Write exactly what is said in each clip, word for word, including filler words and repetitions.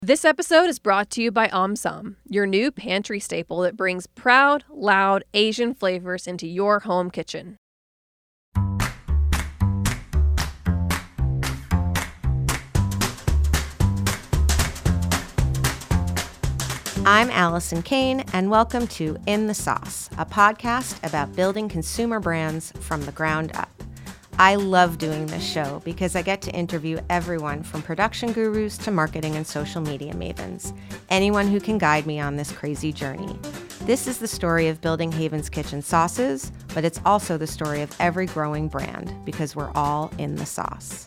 This episode is brought to you by Omsom, your new pantry staple that brings proud, loud Asian flavors into your home kitchen. I'm Allison Kane, and welcome to In the Sauce, a podcast about building consumer brands from the ground up. I love doing this show because I get to interview everyone from production gurus to marketing and social media mavens, anyone who can guide me on this crazy journey. This is the story of building Haven's Kitchen sauces, but it's also the story of every growing brand because we're all in the sauce.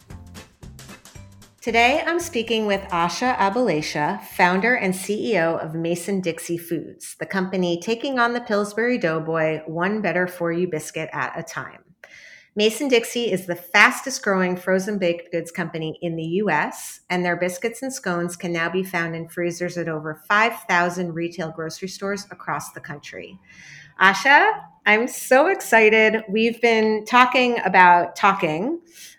Today, I'm speaking with Asha Abulesha, founder and C E O of Mason-Dixie Foods, the company taking on the Pillsbury Doughboy one better for you biscuit at a time. Mason-Dixie is the fastest growing frozen baked goods company in the U S, and their biscuits and scones can now be found in freezers at over five thousand retail grocery stores across the country. Asha, I'm so excited. We've been talking about talking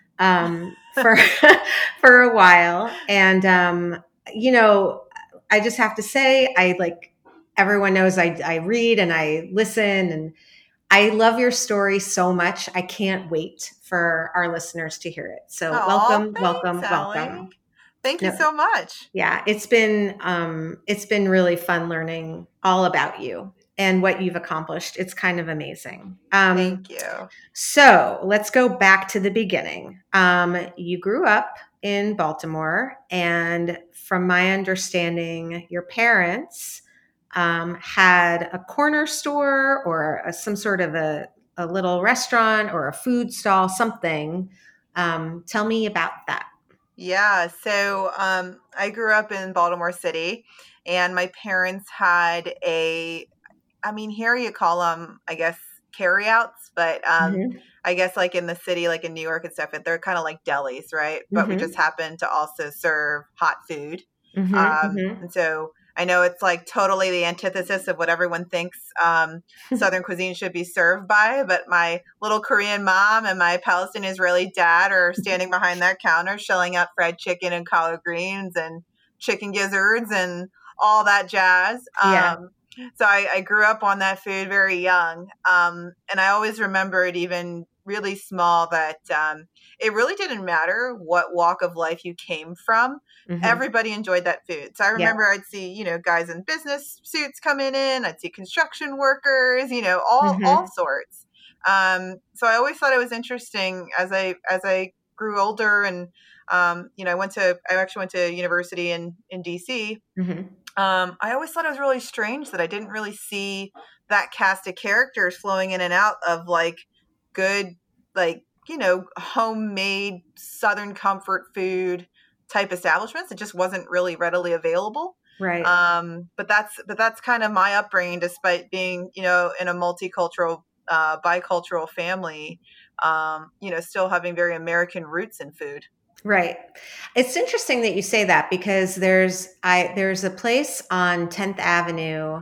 um, for, for a while. And, um, you know, I just have to say, I like, everyone knows I, I read and I listen, and I love your story so much. I can't wait for our listeners to hear it. So Aw, welcome, thanks, welcome, Allie. welcome. Thank you No, so much. yeah, it's been um, it's been really fun learning all about you and what you've accomplished. It's kind of amazing. Um, Thank you. So let's go back to the beginning. Um, you grew up in Baltimore, and from my understanding, your parents um, had a corner store or a, some sort of a, a little restaurant or a food stall, something. Um, tell me about that. Yeah, so um, I grew up in Baltimore City, and my parents had a, I mean, here you call them, I guess, carryouts, but um, Mm-hmm. I guess like in the city, like in New York and stuff, they're kind of like delis, right? But we Mm-hmm. just happen to also serve hot food. Mm-hmm. Um, Mm-hmm. and so I know it's like totally the antithesis of what everyone thinks um, Southern cuisine should be served by. But my little Korean mom and my Palestinian Israeli dad are standing behind that counter shelling out fried chicken and collard greens and chicken gizzards and all that jazz. Yeah. Um, so I, I grew up on that food very young. Um, and I always remembered even really small that um, it really didn't matter what walk of life you came from. Mm-hmm. Everybody enjoyed that food. So I remember Yeah. I'd see, you know, guys in business suits coming in. I'd see construction workers, you know, all, Mm-hmm. all sorts. Um, so I always thought it was interesting as I, as I grew older and, um, you know, I went to, I actually went to university in, in D C. Mm-hmm. Um, I always thought it was really strange that I didn't really see that cast of characters flowing in and out of like good, like, you know, homemade Southern comfort food type establishments. It just wasn't really readily available. Right. Um, but that's, but that's kind of my upbringing, despite being, you know, in a multicultural, uh, bicultural family, um, you know, still having very American roots in food. Right. It's interesting that you say that because there's I there's a place on tenth Avenue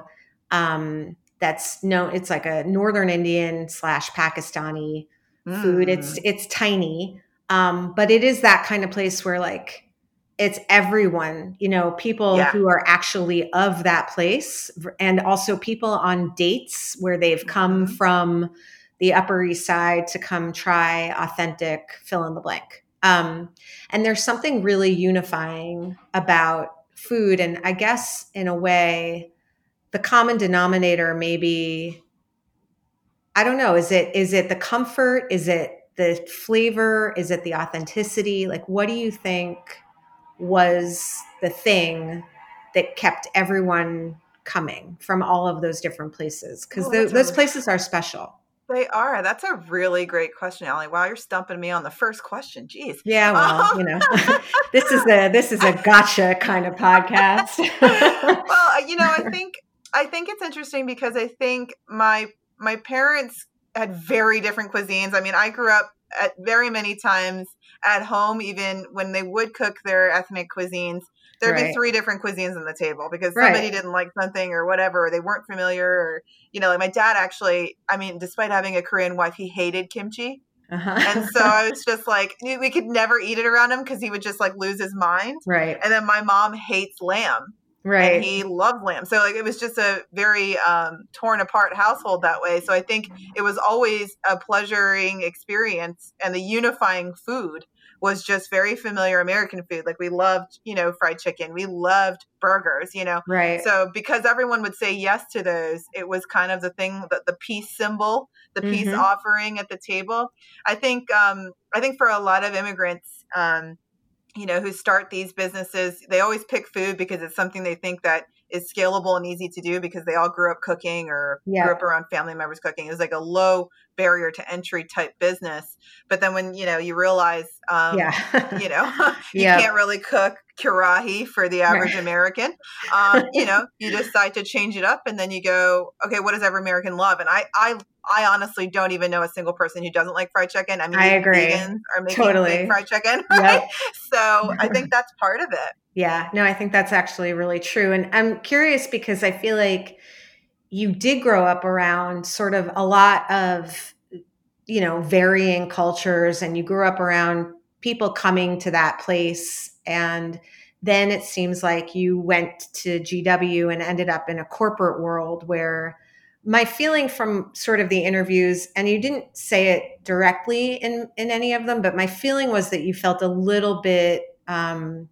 um, that's no it's like a Northern Indian slash Pakistani food. It's Mm. it's tiny, um, but it is that kind of place where like it's everyone, you know, people Yeah. who are actually of that place, and also people on dates where they've come Mhm. from the Upper East Side to come try authentic fill in the blank. Um, and there's something really unifying about food. And I guess in a way, the common denominator maybe, I don't know, is it is it the comfort? Is it the flavor? Is it the authenticity? Like, what do you think was the thing that kept everyone coming from all of those different places? Because Oh, th- that's a those places are special. They are. That's a really great question, Allie. Wow, you're stumping me on the first question. Jeez. Yeah, well, Um, you know, this is a this is a gotcha kind of podcast. well, you know, I think I think it's interesting because I think my my parents had very different cuisines. I mean, I grew up at very many times at home, even when they would cook their ethnic cuisines, there'd Right. be three different cuisines on the table because Right. somebody didn't like something or whatever, or they weren't familiar, or, you know, like my dad actually, I mean, despite having a Korean wife, he hated kimchi. Uh-huh. And so I was just like, we could never eat it around him because he would just like lose his mind. Right. And then my mom hates lamb. Right. And he loved lamb. So like it was just a very um, torn apart household that way. So I think it was always a pleasuring experience, and the unifying food was just very familiar American food. Like we loved, you know, fried chicken. We loved burgers, you know. Right. So because everyone would say yes to those, it was kind of the thing, that the peace symbol, the peace Mhm. offering at the table. I think um, I think for a lot of immigrants, um, you know, who start these businesses, they always pick food because it's something they think that is scalable and easy to do because they all grew up cooking or Yeah. grew up around family members cooking. It was like a low barrier to entry type business. But then when, you know, you realize, um, Yeah. you know, you Yeah. can't really cook karahi for the average American, um, you know, you decide to change it up, and then you go, okay, what does every American love? And I, I, I honestly don't even know a single person who doesn't like fried chicken. I mean, I even agree. vegans are making Totally. fake fried chicken, right? Yep. So I think that's part of it. Yeah, no, I think that's actually really true. And I'm curious because I feel like you did grow up around sort of a lot of, you know, varying cultures, and you grew up around people coming to that place. And then it seems like you went to G W and ended up in a corporate world where my feeling from sort of the interviews, and you didn't say it directly in, in any of them, but my feeling was that you felt a little bit, um,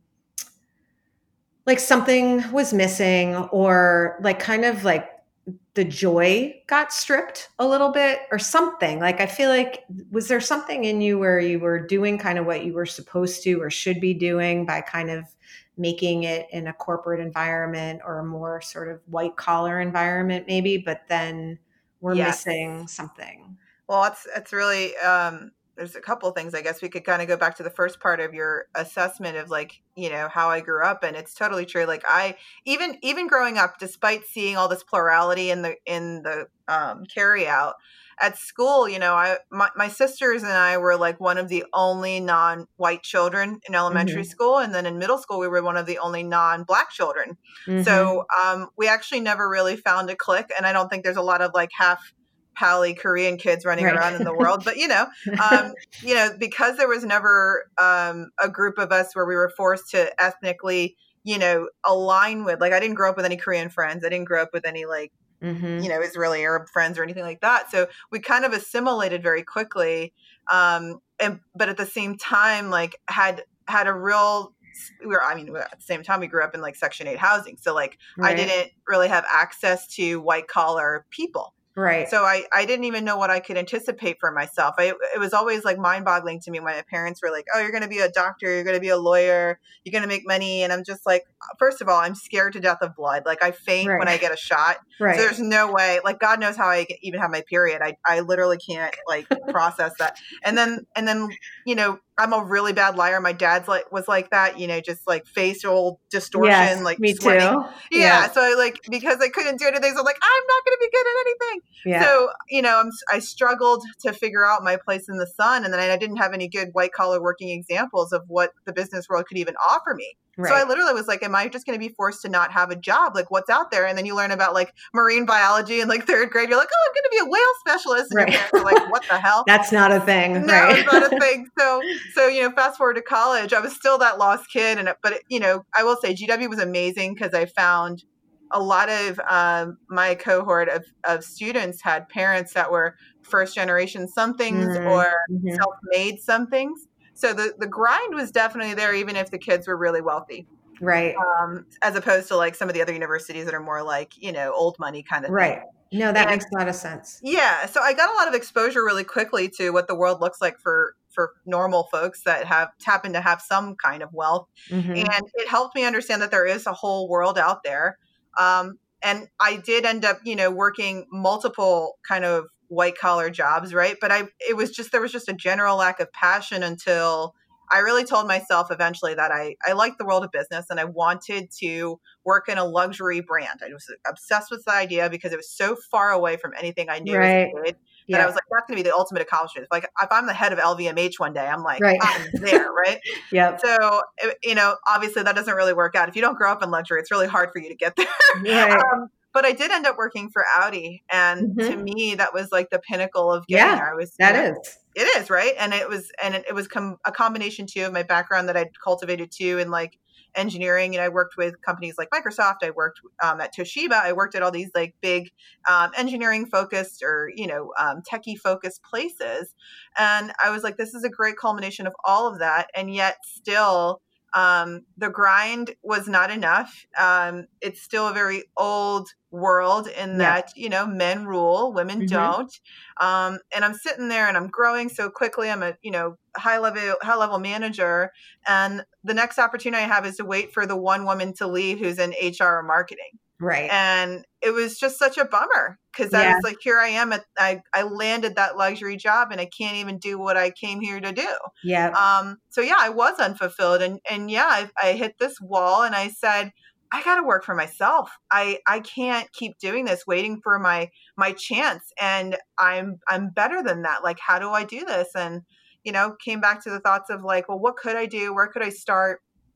like something was missing, or like kind of like the joy got stripped a little bit or something. Like, I feel like, was there something in you where you were doing kind of what you were supposed to or should be doing by kind of making it in a corporate environment or a more sort of white collar environment maybe, but then we're Yes. missing something? Well, it's it's really um, there's a couple of things. I guess we could kind of go back to the first part of your assessment of like, you know, how I grew up, and it's totally true. Like I even even growing up, despite seeing all this plurality in the in the um, carry out at school, you know, I my, my sisters and I were like one of the only non-white children in elementary Mhm. school, and then in middle school we were one of the only non-black children. Mhm. So um, we actually never really found a clique, and I don't think there's a lot of like half pally Korean kids running Right. around in the world. But, you know, um, you know, because there was never um, a group of us where we were forced to ethnically, you know, align with, like, I didn't grow up with any Korean friends. I didn't grow up with any, like, Mhm. you know, Israeli Arab friends or anything like that. So we kind of assimilated very quickly. Um, and, but at the same time, like had, had a real, we were, I mean, at the same time, we grew up in like Section eight housing. So like, Right. I didn't really have access to white collar people. Right. So I, I didn't even know what I could anticipate for myself. I, it was always like mind boggling to me when my parents were like, oh, you're going to be a doctor. You're going to be a lawyer. You're going to make money. And I'm just like, first of all, I'm scared to death of blood. Like I faint Right. when I get a shot. Right. So there's no way, like God knows how I even have my period. I, I literally can't like process that. And then, and then, you know, I'm a really bad liar. My dad's like, was like that, you know, just like facial distortion, Yes, like me sweating. too. Yeah. Yeah. So I like, because I couldn't do anything. So I'm like, I'm not going to be good at anything. Yeah. So, you know, I'm, I struggled to figure out my place in the sun. And then I didn't have any good white collar working examples of what the business world could even offer me. Right. So I literally was like, am I just going to be forced to not have a job? Like what's out there? And then you learn about like marine biology in like third grade. You're like, oh, I'm going to be a whale specialist. And Right. your parents are like, what the hell? That's not a thing. No, right. it's not a thing. So, so, you know, fast forward to college, I was still that lost kid. And, but, it, you know, I will say G W was amazing because I found a lot of um, my cohort of, of students had parents that were first generation somethings Mm-hmm. or Mm-hmm. self-made somethings. So the, the grind was definitely there, even if the kids were really wealthy. Right. Um, as opposed to like some of the other universities that are more like, you know, old money kind of Right. thing. No, that And- makes a lot of sense. Yeah. So I got a lot of exposure really quickly to what the world looks like for, for normal folks that have happen to have some kind of wealth. Mhm. And it helped me understand that there is a whole world out there. Um, and I did end up, you know, working multiple kind of white collar jobs. Right. But I, it was just, there was just a general lack of passion until I really told myself eventually that I, I liked the world of business and I wanted to work in a luxury brand. I was obsessed with the idea because it was so far away from anything I knew Right. as a kid that Yeah. I was like, that's going to be the ultimate accomplishment. Like if I'm the head of L V M H one day, I'm like, Right. I'm there. Right. Yep. So, you know, obviously that doesn't really work out. If you don't grow up in luxury, it's really hard for you to get there. Right. Um, but I did end up working for Audi. And Mhm. to me, that was like the pinnacle of getting Yeah, there. I was, that you know, is. It is, right? And it was, and it, it was com- a combination too of my background that I'd cultivated too in like engineering. And I worked with companies like Microsoft. I worked um, at Toshiba. I worked at all these like big um, engineering focused or, you know, um, techie focused places. And I was like, this is a great culmination of all of that. And yet still, um, the grind was not enough. Um, it's still a very old world in Yeah. that, you know, men rule, women Mhm. don't. Um, and I'm sitting there and I'm growing so quickly. I'm a, you know, high level, high level manager. And the next opportunity I have is to wait for the one woman to leave who's in H R or marketing. Right. And it was just such a bummer because I Yeah. was like, here I am. At, I, I landed that luxury job and I can't even do what I came here to do. Yeah. Um, so yeah, I was unfulfilled. And, and yeah, I, I hit this wall and I said, I got to work for myself. I, I can't keep doing this, waiting for my, my chance. And I'm, I'm better than that. Like, how do I do this? And, you know, came back to the thoughts of like, well, what could I do? Where could I start?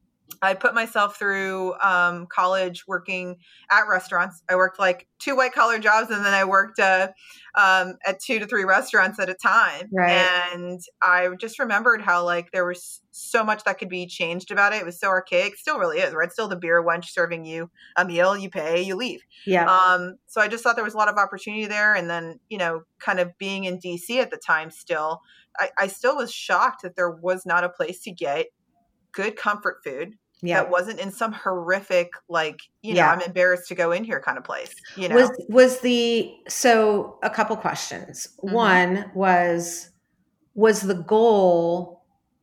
I put myself through um, college working at restaurants. I worked like two white collar jobs and then I worked uh, um, at two to three restaurants at a time. Right. And I just remembered how like there was so much that could be changed about it. It was so archaic. It still really is, right? Still the beer wench serving you a meal, you pay, you leave. Yeah. Um, so I just thought there was a lot of opportunity there. And then, you know, kind of being in D C at the time still, I, I still was shocked that there was not a place to get good comfort food Yeah. that wasn't in some horrific, like, you know, Yeah. I'm embarrassed to go in here kind of place, you know? Was was the so a couple questions. Mhm. One was was the goal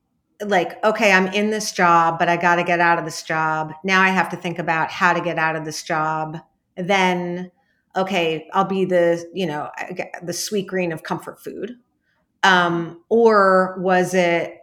like, okay, I'm in this job, but I got to get out of this job. Now I have to think about how to get out of this job. Then, okay, I'll be the, you know, the sweet green of comfort food. Um, or was it,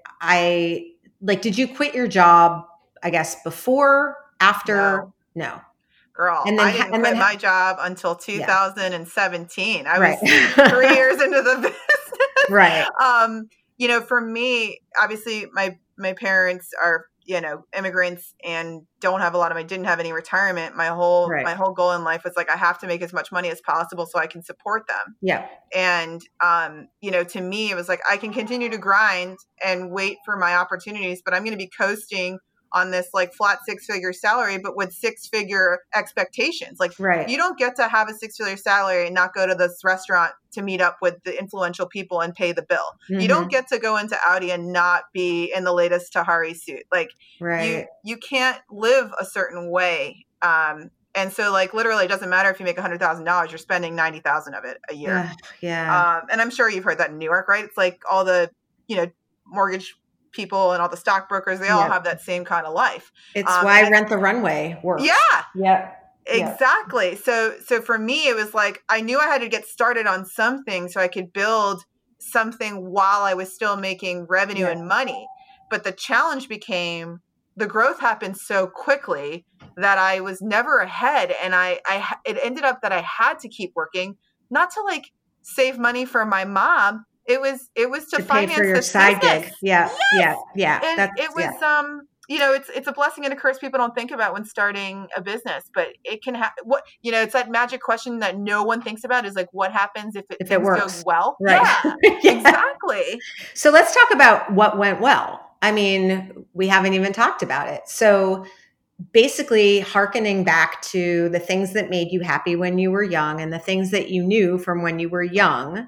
I like, did you quit your job, I guess, before, after? No. No. Girl, And then I ha- didn't and quit then my ha- job until two thousand seventeen. I Right. was three years into the business. Right. Um, you know, for me, obviously my, my parents are, you know, immigrants and don't have a lot of, I didn't have any retirement. My whole, Right. my whole goal in life was like, I have to make as much money as possible so I can support them. Yeah. And, um, you know, to me, it was like, I can continue to grind and wait for my opportunities, but I'm going to be coasting on this like flat six figure salary, but with six figure expectations. Like Right. you don't get to have a six figure salary and not go to this restaurant to meet up with the influential people and pay the bill. Mhm. You don't get to go into Audi and not be in the latest Tahari suit. Like Right. you, you can't live a certain way. Um, and so like literally it doesn't matter if you make a hundred thousand dollars, you're spending ninety thousand of it a year. Ugh, yeah. Um, and I'm sure you've heard that in New York, right? It's like all the, you know, mortgage people and all the stockbrokers, they all Yep. have that same kind of life. It's um, why and- Rent the Runway works. Yeah, Yeah. Yeah. exactly. So, so for me, it was like, I knew I had to get started on something so I could build something while I was still making revenue Yeah. and money. But the challenge became the growth happened so quickly that I was never ahead. And I, I, it ended up that I had to keep working, not to like save money for my mom. It was, it was to, To pay finance for your the side business. gig. Yeah. Yeah. Yeah. And That's, it was, yeah. um, you know, it's it's a blessing and a curse people don't think about when starting a business, but it can have what you know. It's that magic question that no one thinks about is like, what happens if it, If it things works. go well? Right. Yeah, Yeah. exactly. So let's talk about what went well. I mean, we haven't even talked about it. So basically hearkening back to the things that made you happy when you were young and the things that you knew from when you were young,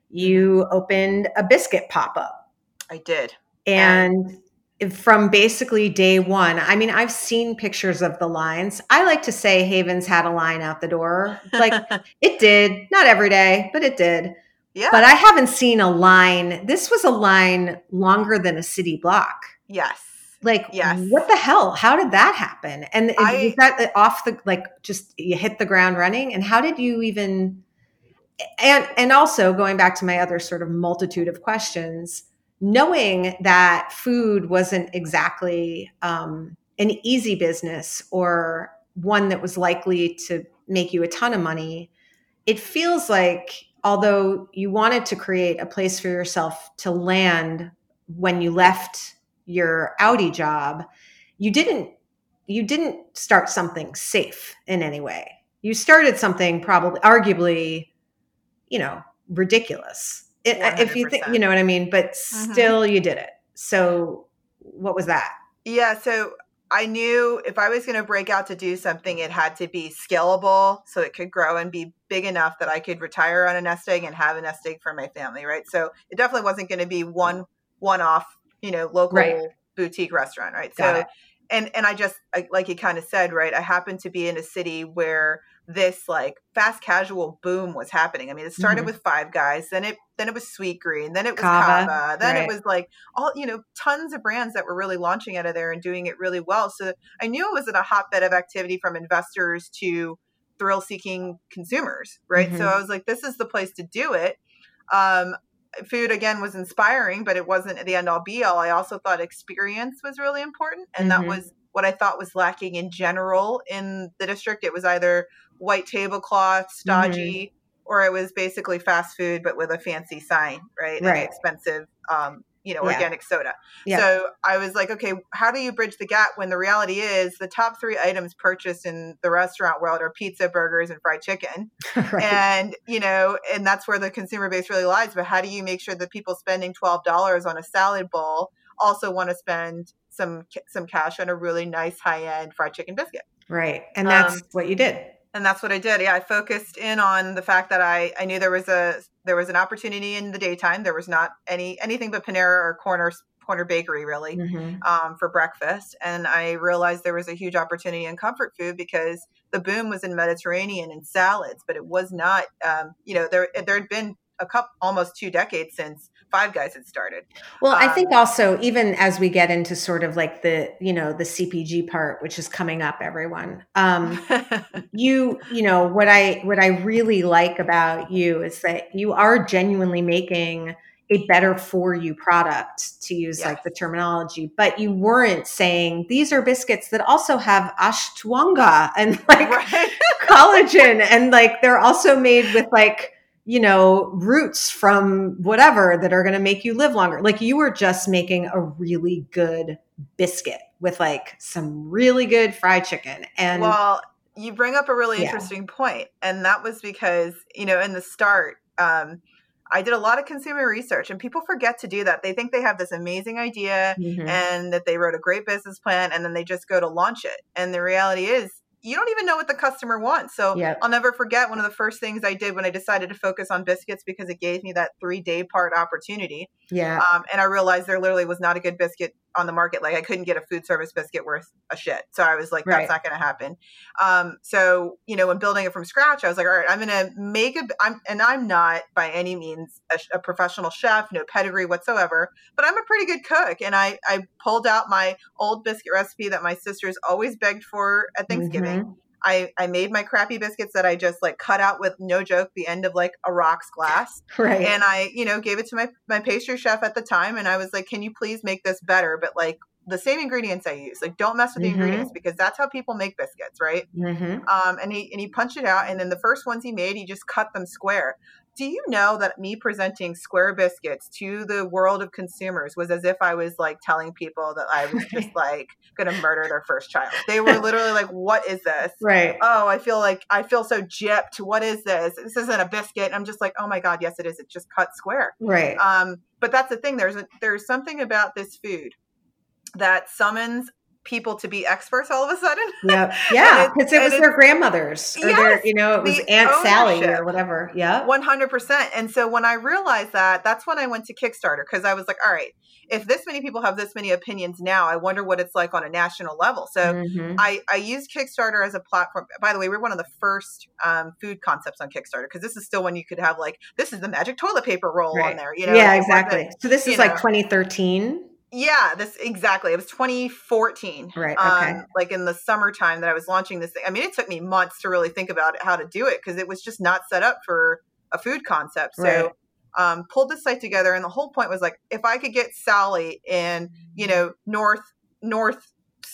you opened a biscuit pop-up. I did. And from basically day one, I mean, I've seen pictures of the lines. I like to say Havens had a line out the door. Like it did, not every day, but it did. Yeah. But I haven't seen a line. This was a line longer than a city block. Yes. Like, Yes. what the hell? How did that happen? And is- I- was that off the, like, just you hit the ground running? And how did you even, and, and also going back to my other sort of multitude of questions, knowing that food wasn't exactly um, an easy business or one that was likely to make you a ton of money, it feels like although you wanted to create a place for yourself to land when you left your Audi job, you didn't you didn't start something safe in any way. you started something probably arguably, you know, ridiculous. It, if you think, you know what I mean, but still mm-hmm. you did it. So what was that? Yeah. So I knew if I was going to break out to do something, it had to be scalable so it could grow and be big enough that I could retire on a nest egg and have a nest egg for my family. Right. So it definitely wasn't going to be one, one off, you know, local right. boutique restaurant. Right. Got so, it. and, and I just, I, like you kind of said, right. I happened to be in a city where this like fast casual boom was happening. I mean, it started mm-hmm. with Five Guys, then it, then it was Sweetgreen, then it was Cava, Cava then right. it was like all, you know, tons of brands that were really launching out of there and doing it really well. So I knew it was in a hotbed of activity from investors to thrill seeking consumers. Right. Mm-hmm. So I was like, this is the place to do it. Um, food again was inspiring, but it wasn't the end all be all. I also thought experience was really important. And mm-hmm. that was what I thought was lacking in general in the district. It was either white tablecloth, stodgy, mm-hmm. or it was basically fast food, but with a fancy sign, right? Right. And expensive, um, you know, yeah. organic soda. Yeah. So I was like, okay, how do you bridge the gap when the reality is the top three items purchased in the restaurant world are pizza, burgers, and fried chicken. right. And, you know, and that's where the consumer base really lies. But how do you make sure that people spending twelve dollars on a salad bowl also want to spend some, some cash on a really nice high-end fried chicken biscuit? Right. And that's um, what you did. And that's what I did. Yeah, I focused in on the fact that I, I knew there was a there was an opportunity in the daytime. There was not any anything but Panera or Corner Corner Bakery really mm-hmm. um, for breakfast. And I realized there was a huge opportunity in comfort food because the boom was in Mediterranean and salads, but it was not. Um, you know, there there had been a couple almost two decades since Five Guys had started. Well, um, I think also even as we get into sort of like the, you know, the C P G part, which is coming up, everyone, um, you, you know, what I, what I really like about you is that you are genuinely making a better for you product, to use yes. like the terminology, but you weren't saying these are biscuits that also have ashwagandha and like right. collagen. And like, they're also made with like, you know, roots from whatever that are going to make you live longer. Like you were just making a really good biscuit with like some really good fried chicken. And well, you bring up a really yeah. interesting point. And that was because, you know, in the start, um, I did a lot of consumer research and people forget to do that. They think they have this amazing idea mm-hmm. and that they wrote a great business plan and then they just go to launch it. And the reality is, you don't even know what the customer wants. So yep. I'll never forget one of the first things I did when I decided to focus on biscuits because it gave me that three day part opportunity. Yeah. Um, and I realized there literally was not a good biscuit on the market. Like I couldn't get a food service biscuit worth a shit. So I was like, that's right. not going to happen. Um, so, you know, when building it from scratch, I was like, all right, I'm going to make a, I'm, and I'm not by any means a, a professional chef, no pedigree whatsoever, but I'm a pretty good cook. And I, I pulled out my old biscuit recipe that my sisters always begged for at Thanksgiving. Mm-hmm. I, I made my crappy biscuits that I just like cut out with no joke, the end of like a rocks glass. Right. And I, you know, gave it to my, my pastry chef at the time. And I was like, can you please make this better? But like the same ingredients I use, like don't mess with the mm-hmm. ingredients because that's how people make biscuits. Right. Mm-hmm. Um, and he, and he punched it out. And then the first ones he made, he just cut them square. Do you know that me presenting square biscuits to the world of consumers was as if I was like telling people that I was just like going to murder their first child? They were literally like, what is this? Right. Oh, I feel like I feel so gypped. What is this? This isn't a biscuit. I'm just like, oh my God, yes, it is. It's just cut square. Right. Um, but that's the thing. There's a, there's something about this food that summons people to be experts all of a sudden. Yep. Yeah. Because it, it was their grandmothers or yes, their, you know, it was Aunt ownership. Sally or whatever. Yeah. one hundred percent. And so when I realized that, that's when I went to Kickstarter because I was like, all right, if this many people have this many opinions now, I wonder what it's like on a national level. So mm-hmm. I, I used Kickstarter as a platform. By the way, we're one of the first um, food concepts on Kickstarter because this is still when you could have like, this is the magic toilet paper roll right. on there. You know? Yeah, exactly. So this is like know. twenty thirteen. Yeah, this exactly. It was twenty fourteen. Right. Okay. Um, like in the summertime that I was launching this thing. I mean, it took me months to really think about it, how to do it because it was just not set up for a food concept. So right. um, pulled the site together. And the whole point was like, if I could get Sally in, you know, North, North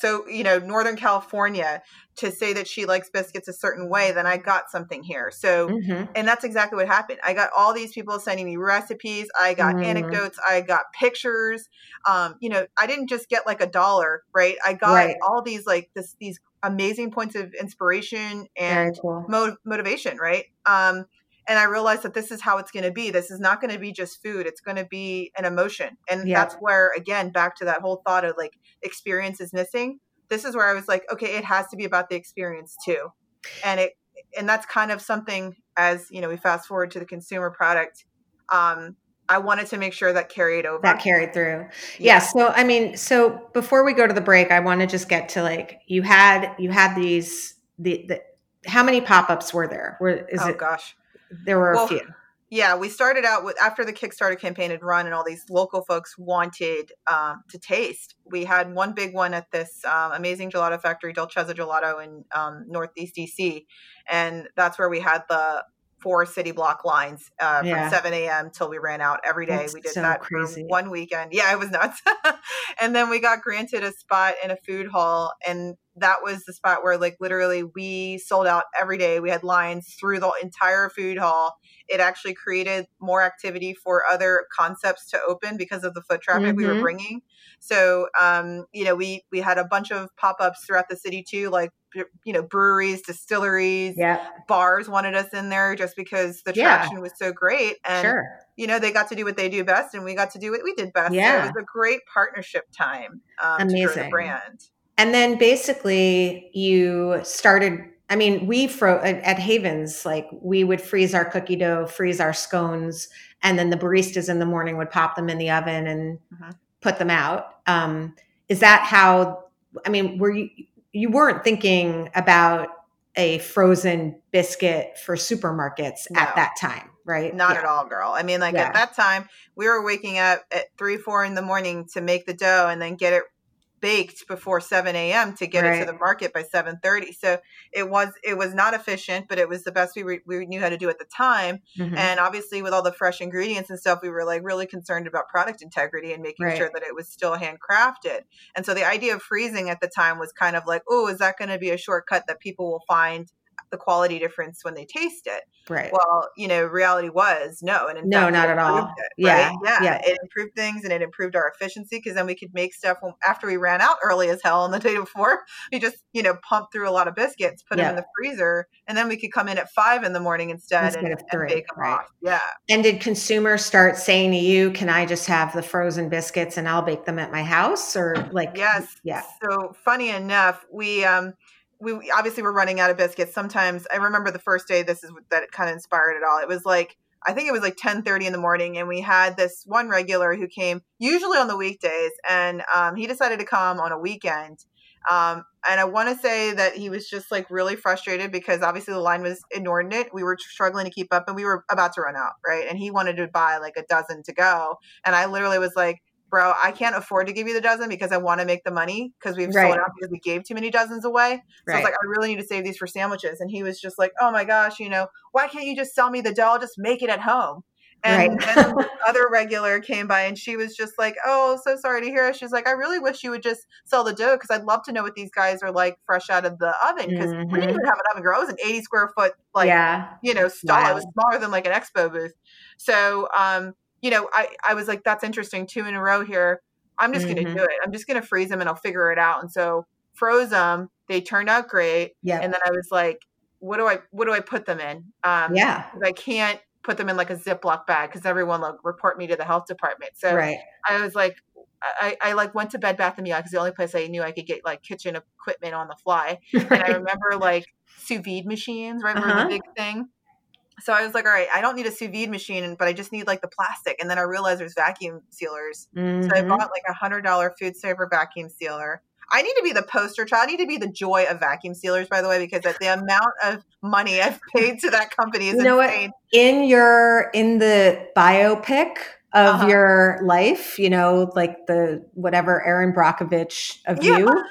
so, you know, Northern California to say that she likes biscuits a certain way, then I got something here. So, Mm-hmm. and that's exactly what happened. I got all these people sending me recipes. I got Mm. anecdotes. I got pictures. Um, you know, I didn't just get like a dollar, right? I got Right. all these like this, these amazing points of inspiration Very and cool. mo- motivation, right? Um, and I realized that this is how it's going to be. This is not going to be just food. It's going to be an emotion. And Yep. that's where, again, back to that whole thought of like experience is missing. This is where I was like, okay, it has to be about the experience too. And it, and that's kind of something as, you know, we fast forward to the consumer product. Um, I wanted to make sure that carried over. That carried through. Yeah. yeah. So, I mean, so before we go to the break, I want to just get to like, you had, you had these, the, the how many pop-ups were there? Were, is oh it, gosh. There were well, a few. Yeah, we started out with after the Kickstarter campaign had run and all these local folks wanted um, to taste. We had one big one at this um, amazing gelato factory, Dolcezza Gelato in um, Northeast D C, and that's where we had the four city block lines uh, Yeah. from seven a.m. till we ran out every day. That's we did so that crazy. for one weekend. Yeah, it was nuts. And then we got granted a spot in a food hall, and that was the spot where like literally we sold out every day. We had lines through the entire food hall. It actually created more activity for other concepts to open because of the foot traffic mm-hmm. we were bringing. So, um, you know, we, we had a bunch of pop-ups throughout the city too, like, you know, breweries, distilleries, yep. bars wanted us in there just because the yeah. traction was so great. And, sure. you know, they got to do what they do best and we got to do what we did best. Yeah. So it was a great partnership time um, Amazing. to grow the brand. And then basically you started, I mean, we fro at, at Havens, like we would freeze our cookie dough, freeze our scones, and then the baristas in the morning would pop them in the oven and mm-hmm. put them out. Um, is that how, I mean, were you, you weren't thinking about a frozen biscuit for supermarkets no. at that time, right? Not yeah. at all, girl. I mean, like yeah. at that time we were waking up at three, four in the morning to make the dough and then get it baked before seven a.m. to get right. it to the market by seven thirty. So it was it was not efficient, but it was the best we re- we knew how to do at the time. Mm-hmm. And obviously with all the fresh ingredients and stuff, we were like really concerned about product integrity and making right. sure that it was still handcrafted. And so the idea of freezing at the time was kind of like, oh, is that going to be a shortcut that people will find the quality difference when they taste it? Right. Well, you know, reality was no. And in no, fact, not at all. It, right? Yeah. yeah. Yeah. It improved things and it improved our efficiency because then we could make stuff when, after we ran out early as hell on the day before. We just, you know, pumped through a lot of biscuits, put yeah. them in the freezer, and then we could come in at five in the morning instead, instead and, of three, and bake them right. off. Yeah. And did consumers start saying to you, can I just have the frozen biscuits and I'll bake them at my house? Or like, yes. Yeah. So funny enough, we, um, we obviously were running out of biscuits. Sometimes I remember the first day, this is that it kind of inspired it all. It was like, I think it was like ten thirty in the morning. And we had this one regular who came usually on the weekdays. And um, he decided to come on a weekend. Um, and I want to say that he was just like really frustrated because obviously the line was inordinate. We were struggling to keep up and we were about to run out. Right. And he wanted to buy like a dozen to go. And I literally was like, bro, I can't afford to give you the dozen because I want to make the money because we've right. sold out because we gave too many dozens away. So right. I was like, I really need to save these for sandwiches. And he was just like, oh my gosh, you know, why can't you just sell me the dough? I'll just make it at home. And right. then the other regular came by and she was just like, oh, so sorry to hear it. She's like, I really wish you would just sell the dough because I'd love to know what these guys are like fresh out of the oven. Because mm-hmm. we didn't even have an oven, girl. It was an eighty square foot, like, yeah. you know, stall. Wow. It was smaller than like an expo booth. So, um, you know, I, I was like, that's interesting. Two in a row here. I'm just mm-hmm. going to do it. I'm just going to freeze them and I'll figure it out. And so froze them. They turned out great. Yeah. And then I was like, what do I, what do I put them in? Um, yeah. I can't put them in like a Ziploc bag because everyone like report me to the health department. So right. I was like, I, I like went to Bed Bath and Beyond because the only place I knew I could get like kitchen equipment on the fly. Right. And I remember like sous vide machines, right? Uh-huh. Were the big thing. So I was like, all right, I don't need a sous vide machine, but I just need like the plastic. And then I realized there's vacuum sealers. Mm-hmm. So I bought like a hundred dollar Food Saver vacuum sealer. I need to be the poster child. I need to be the joy of vacuum sealers, by the way, because at the amount of money I've paid to that company is you know insane. What? In your, in the biopic of uh-huh. your life, you know, like the, whatever Erin Brockovich of yeah. you,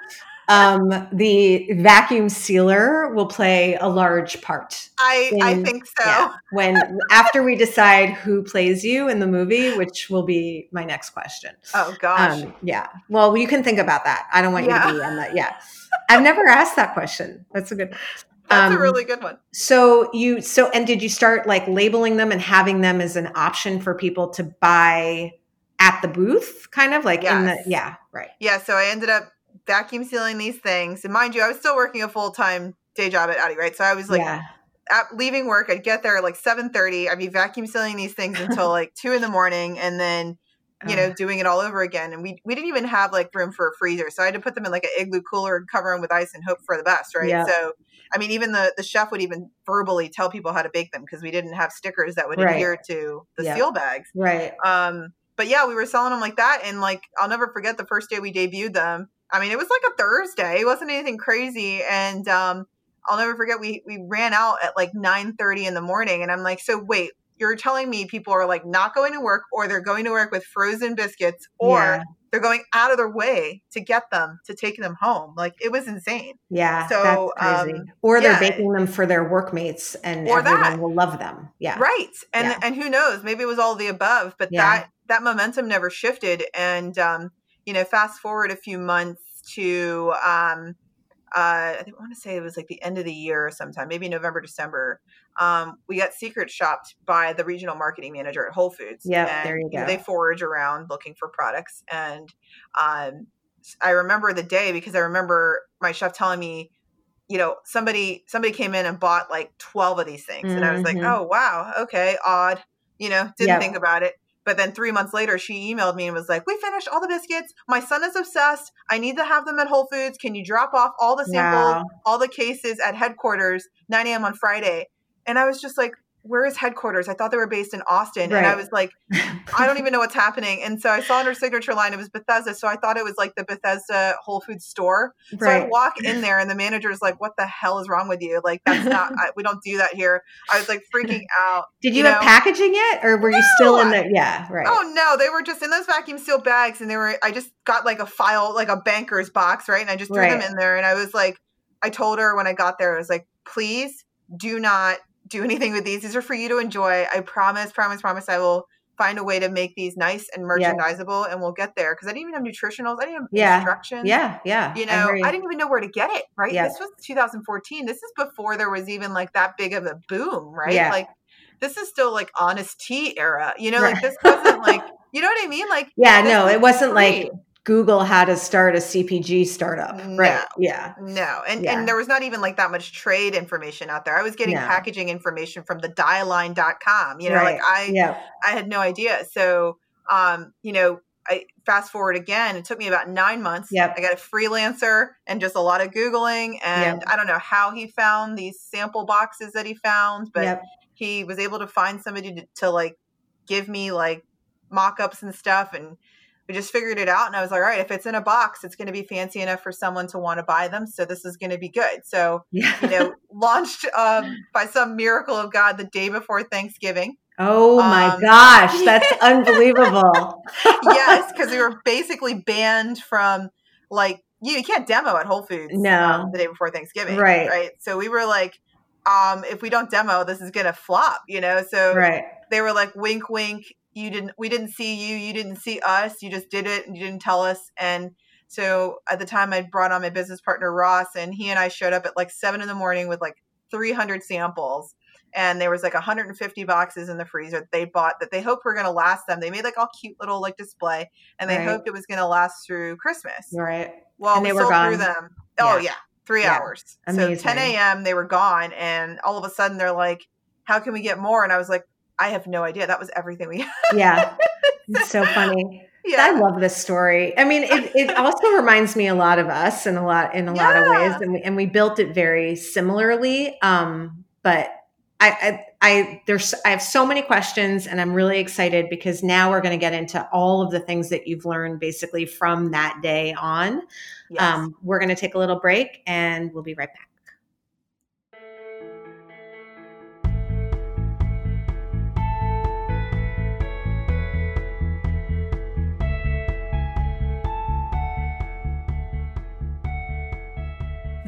um, the vacuum sealer will play a large part. I, in, I think so. Yeah, when after we decide who plays you in the movie, which will be my next question. Oh gosh. Um, yeah. Well, you can think about that. I don't want Yeah. you to be on that. Yeah. I've never asked that question. That's a good one. That's um, a really good one. So you, so, and did you start like labeling them and having them as an option for people to buy at the booth, kind of like in the, Yes. yeah, right. Yeah. So I ended up vacuum sealing these things. And mind you, I was still working a full-time day job at Audi, right? So I was like, Yeah. at leaving work, I'd get there at like seven thirty. I'd be vacuum sealing these things until like two in the morning, and then, you know, Uh. doing it all over again. And we we didn't even have like room for a freezer, so I had to put them in like an igloo cooler and cover them with ice and hope for the best, right? Yeah. So, I mean, even the the chef would even verbally tell people how to bake them because we didn't have stickers that would Right. adhere to the Yeah. seal bags. Right. Um, but yeah, we were selling them like that, and like I'll never forget the first day we debuted them. I mean, it was like a Thursday. It wasn't anything crazy, and um. I'll never forget, we we ran out at like nine thirty in the morning, and I'm like, so wait, you're telling me people are like not going to work, or they're going to work with frozen biscuits, or Yeah. they're going out of their way to get them, to take them home. Like, it was insane. Yeah. So, that's crazy. um, or they're yeah. baking them for their workmates, and Or everyone that. will love them. Yeah. Right. And Yeah. and who knows, maybe it was all the above, but Yeah. that that momentum never shifted. And um, you know, fast forward a few months to um Uh, I think I want to say it was like the end of the year or sometime, maybe November, December. Um, we got secret shopped by the regional marketing manager at Whole Foods. Yep, And, there you know, go. they forage around looking for products. And um, I remember the day because I remember my chef telling me, you know, somebody somebody came in and bought like twelve of these things. And I was like, Mhm. oh, wow. Okay, odd. You know, didn't Yep. think about it. But then three months later, she emailed me and was like, we finished all the biscuits. My son is obsessed. I need to have them at Whole Foods. Can you drop off all the samples, Wow. all the cases at headquarters, nine a.m. on Friday? And I was just like, where is headquarters? I thought they were based in Austin. Right. And I was like, I don't even know what's happening. And so I saw in her signature line, it was Bethesda. So I thought it was like the Bethesda Whole Foods store. So I Right. walk in there and the manager's like, what the hell is wrong with you? Like, that's not, I, we don't do that here. I was like freaking out. Did you, you have know? packaging yet, or were you still in the? Yeah. Right. Oh no, they were just in those vacuum sealed bags, and they were. I just got like a file, like a banker's box, right? And I just threw Right. them in there, and I was like, I told her when I got there, I was like, please do not do anything with these. These are for you to enjoy. I promise, promise, promise. I will find a way to make these nice and merchandisable, and we'll get there. Because I didn't even have nutritionals. I didn't have Yeah. instructions. Yeah. Yeah. You I know, hear I, you. didn't even know where to get it. Right. Yeah. This was two thousand fourteen. This is before there was even like that big of a boom. Right. Yeah. Like, this is still like Honest Tea era. You know, Right. like this wasn't like, you know what I mean? Like, Yeah. this No, was it wasn't like free. Google how to start a C P G startup. Right. No. Yeah. No. And Yeah. and there was not even like that much trade information out there. I was getting No. packaging information from the dieline dot com. You know, Right. like I Yeah. I had no idea. So um, you know, I fast forward again, it took me about nine months. Yep. I got a freelancer and just a lot of Googling. And Yep. I don't know how he found these sample boxes that he found, but Yep. he was able to find somebody to, to like give me like mock-ups and stuff, and we just figured it out. And I was like, all right, if it's in a box, it's going to be fancy enough for someone to want to buy them. So this is going to be good. So, Yeah. you know, launched um, by some miracle of God the day before Thanksgiving. Oh my Um, gosh, that's unbelievable. Yes, because we were basically banned from like, you, you can't demo at Whole Foods No. um, the day before Thanksgiving. Right. Right. So we were like, um, if we don't demo, this is going to flop, you know? So Right. they were like, wink, wink. You didn't, we didn't see you. You didn't see us. You just did it and you didn't tell us. And so at the time I brought on my business partner, Ross, and he and I showed up at like seven in the morning with like three hundred samples. And there was like one hundred fifty boxes in the freezer that they bought that they hoped were going to last them. They made like all cute little like display, and they Right. hoped it was going to last through Christmas. Right. Well, And we they were sold gone. through them. Oh Yeah. yeah, three Yeah. hours. Amazing. So ten a.m. they were gone, and all of a sudden they're like, "How can we get more?" And I was like, "I have no idea. That was everything we had." Yeah. It's so funny. Yeah. I love this story. I mean, it, it also reminds me a lot of us in a lot in a lot of ways, Yeah. and we, and we built it very similarly. Um, but I, I, I, there's, I have so many questions, and I'm really excited because now we're going to get into all of the things that you've learned basically from that day on. Yes. Um, we're going to take a little break, and we'll be right back.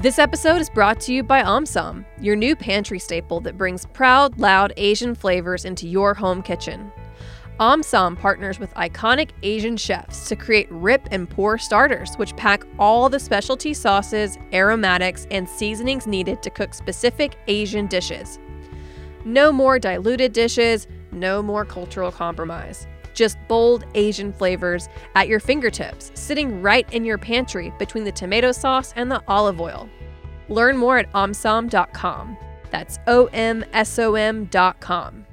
This episode is brought to you by Omsom, your new pantry staple that brings proud, loud Asian flavors into your home kitchen. Omsom partners with iconic Asian chefs to create rip and pour starters, which pack all the specialty sauces, aromatics, and seasonings needed to cook specific Asian dishes. No more diluted dishes, no more cultural compromise. Just bold Asian flavors at your fingertips, sitting right in your pantry between the tomato sauce and the olive oil. Learn more at omsom dot com. That's O M S O M dot com.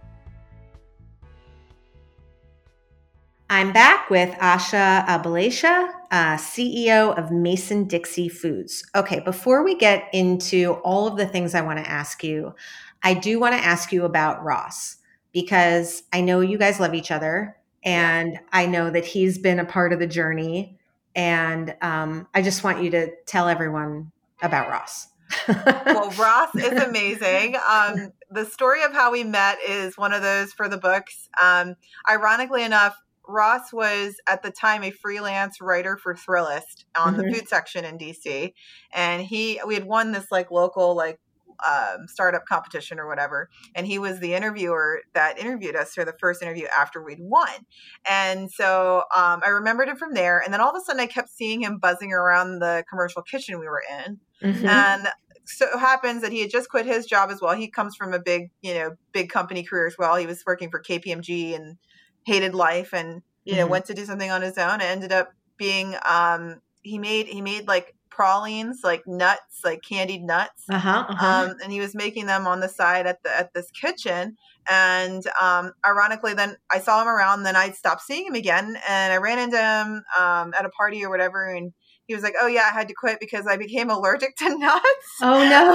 I'm back with Asha Abulesha, uh, C E O of Mason-Dixon Foods. Okay, before we get into all of the things I want to ask you, I do want to ask you about Ross, because I know you guys love each other, and yeah. I know that he's been a part of the journey, and um, I just want you to tell everyone about Ross. Well, Ross is amazing. Um, the story of how we met is one of those for the books. Um, ironically enough, Ross was at the time a freelance writer for Thrillist on mm-hmm. the food section in D C, and he we had won this like local like um, startup competition or whatever, and he was the interviewer that interviewed us for the first interview after we'd won. And so um, I remembered him from there, and then all of a sudden I kept seeing him buzzing around the commercial kitchen we were in, mm-hmm. and so it happens that he had just quit his job as well. He comes from a big you know big company career as well. He was working for K P M G and hated life, and you know mm-hmm. went to do something on his own. It ended up being um he made he made like pralines, like nuts, like candied nuts, uh-huh, uh-huh. Um, and he was making them on the side at the at this kitchen. And um, ironically, then I saw him around. Then I stopped seeing him again, and I ran into him um, at a party or whatever, and he was like, "Oh yeah, I had to quit because I became allergic to nuts." Oh no!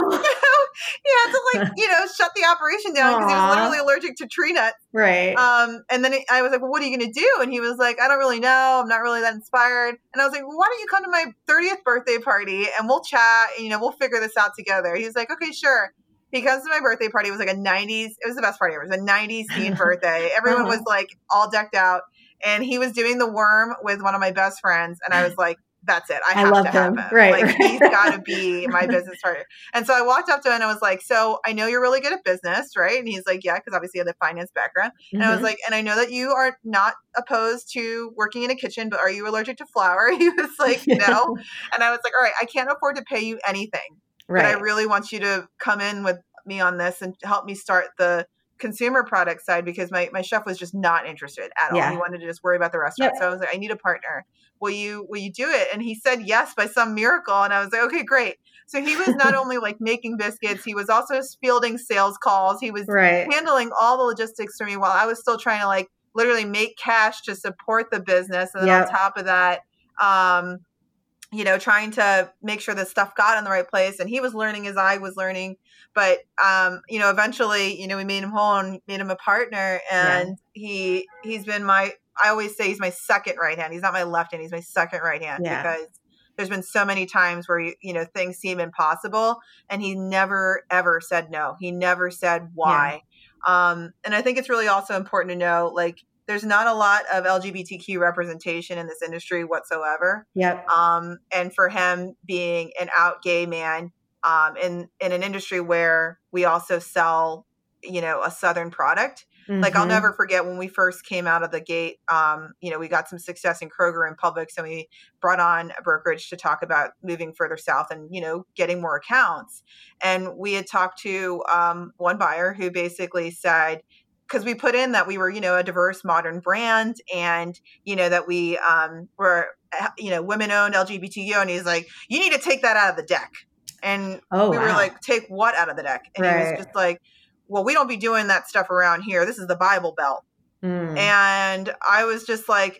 He had to like you know shut the operation down because he was literally allergic to tree nuts. Right. Um, and then I was like, "Well, what are you going to do?" And he was like, "I don't really know. I'm not really that inspired." And I was like, "Well, why don't you come to my thirtieth birthday party and we'll chat? And, you know, we'll figure this out together." He was like, "Okay, sure." He comes to my birthday party. It was like a nineties. It was the best party ever. It was a nineties themed birthday. Everyone uh-huh. was like all decked out, and he was doing the worm with one of my best friends. And I was like, that's it. I have I to have him. him. Right, like right. He's got to be my business partner. And so I walked up to him and I was like, "So I know you're really good at business, right?" And he's like, "Yeah," because obviously he had the finance background. Mm-hmm. And I was like, "And I know that you are not opposed to working in a kitchen, but are you allergic to flour?" He was like, "No." And I was like, "All right, I can't afford to pay you anything, right. but I really want you to come in with me on this and help me start the consumer product side," because my, my chef was just not interested at all. Yeah. He wanted to just worry about the restaurant. Yep. So I was like, "I need a partner. Will you, will you do it?" And he said yes by some miracle. And I was like, "Okay, great." So he was not only like making biscuits, he was also fielding sales calls. He was right. handling all the logistics for me while I was still trying to like literally make cash to support the business. And then yep. on top of that, um, you know, trying to make sure that stuff got in the right place. And he was learning as I was learning. But, um, you know, eventually, you know, we made him whole and made him a partner. And yeah. he, he's been my, I always say he's my second right hand. He's not my left hand. He's my second right hand yeah. because there's been so many times where, you, you know, things seem impossible. And he never, ever said no. He never said why. Yeah. Um, and I think it's really also important to know, like, there's not a lot of L G B T Q representation in this industry whatsoever. Yep. Um, and for him being an out gay man um, in, in an industry where we also sell, you know, a Southern product, mm-hmm. like I'll never forget when we first came out of the gate, um, you know, we got some success in Kroger and Publix, and we brought on a brokerage to talk about moving further south and, you know, getting more accounts. And we had talked to um, one buyer who basically said, because we put in that we were, you know, a diverse modern brand, and, you know, that we um, were, you know, women owned, L G B T Q. And he's like, "You need to take that out of the deck." And oh, we wow. were like, "Take what out of the deck?" And right. he was just like, "Well, we don't be doing that stuff around here. This is the Bible Belt." Mm. And I was just like,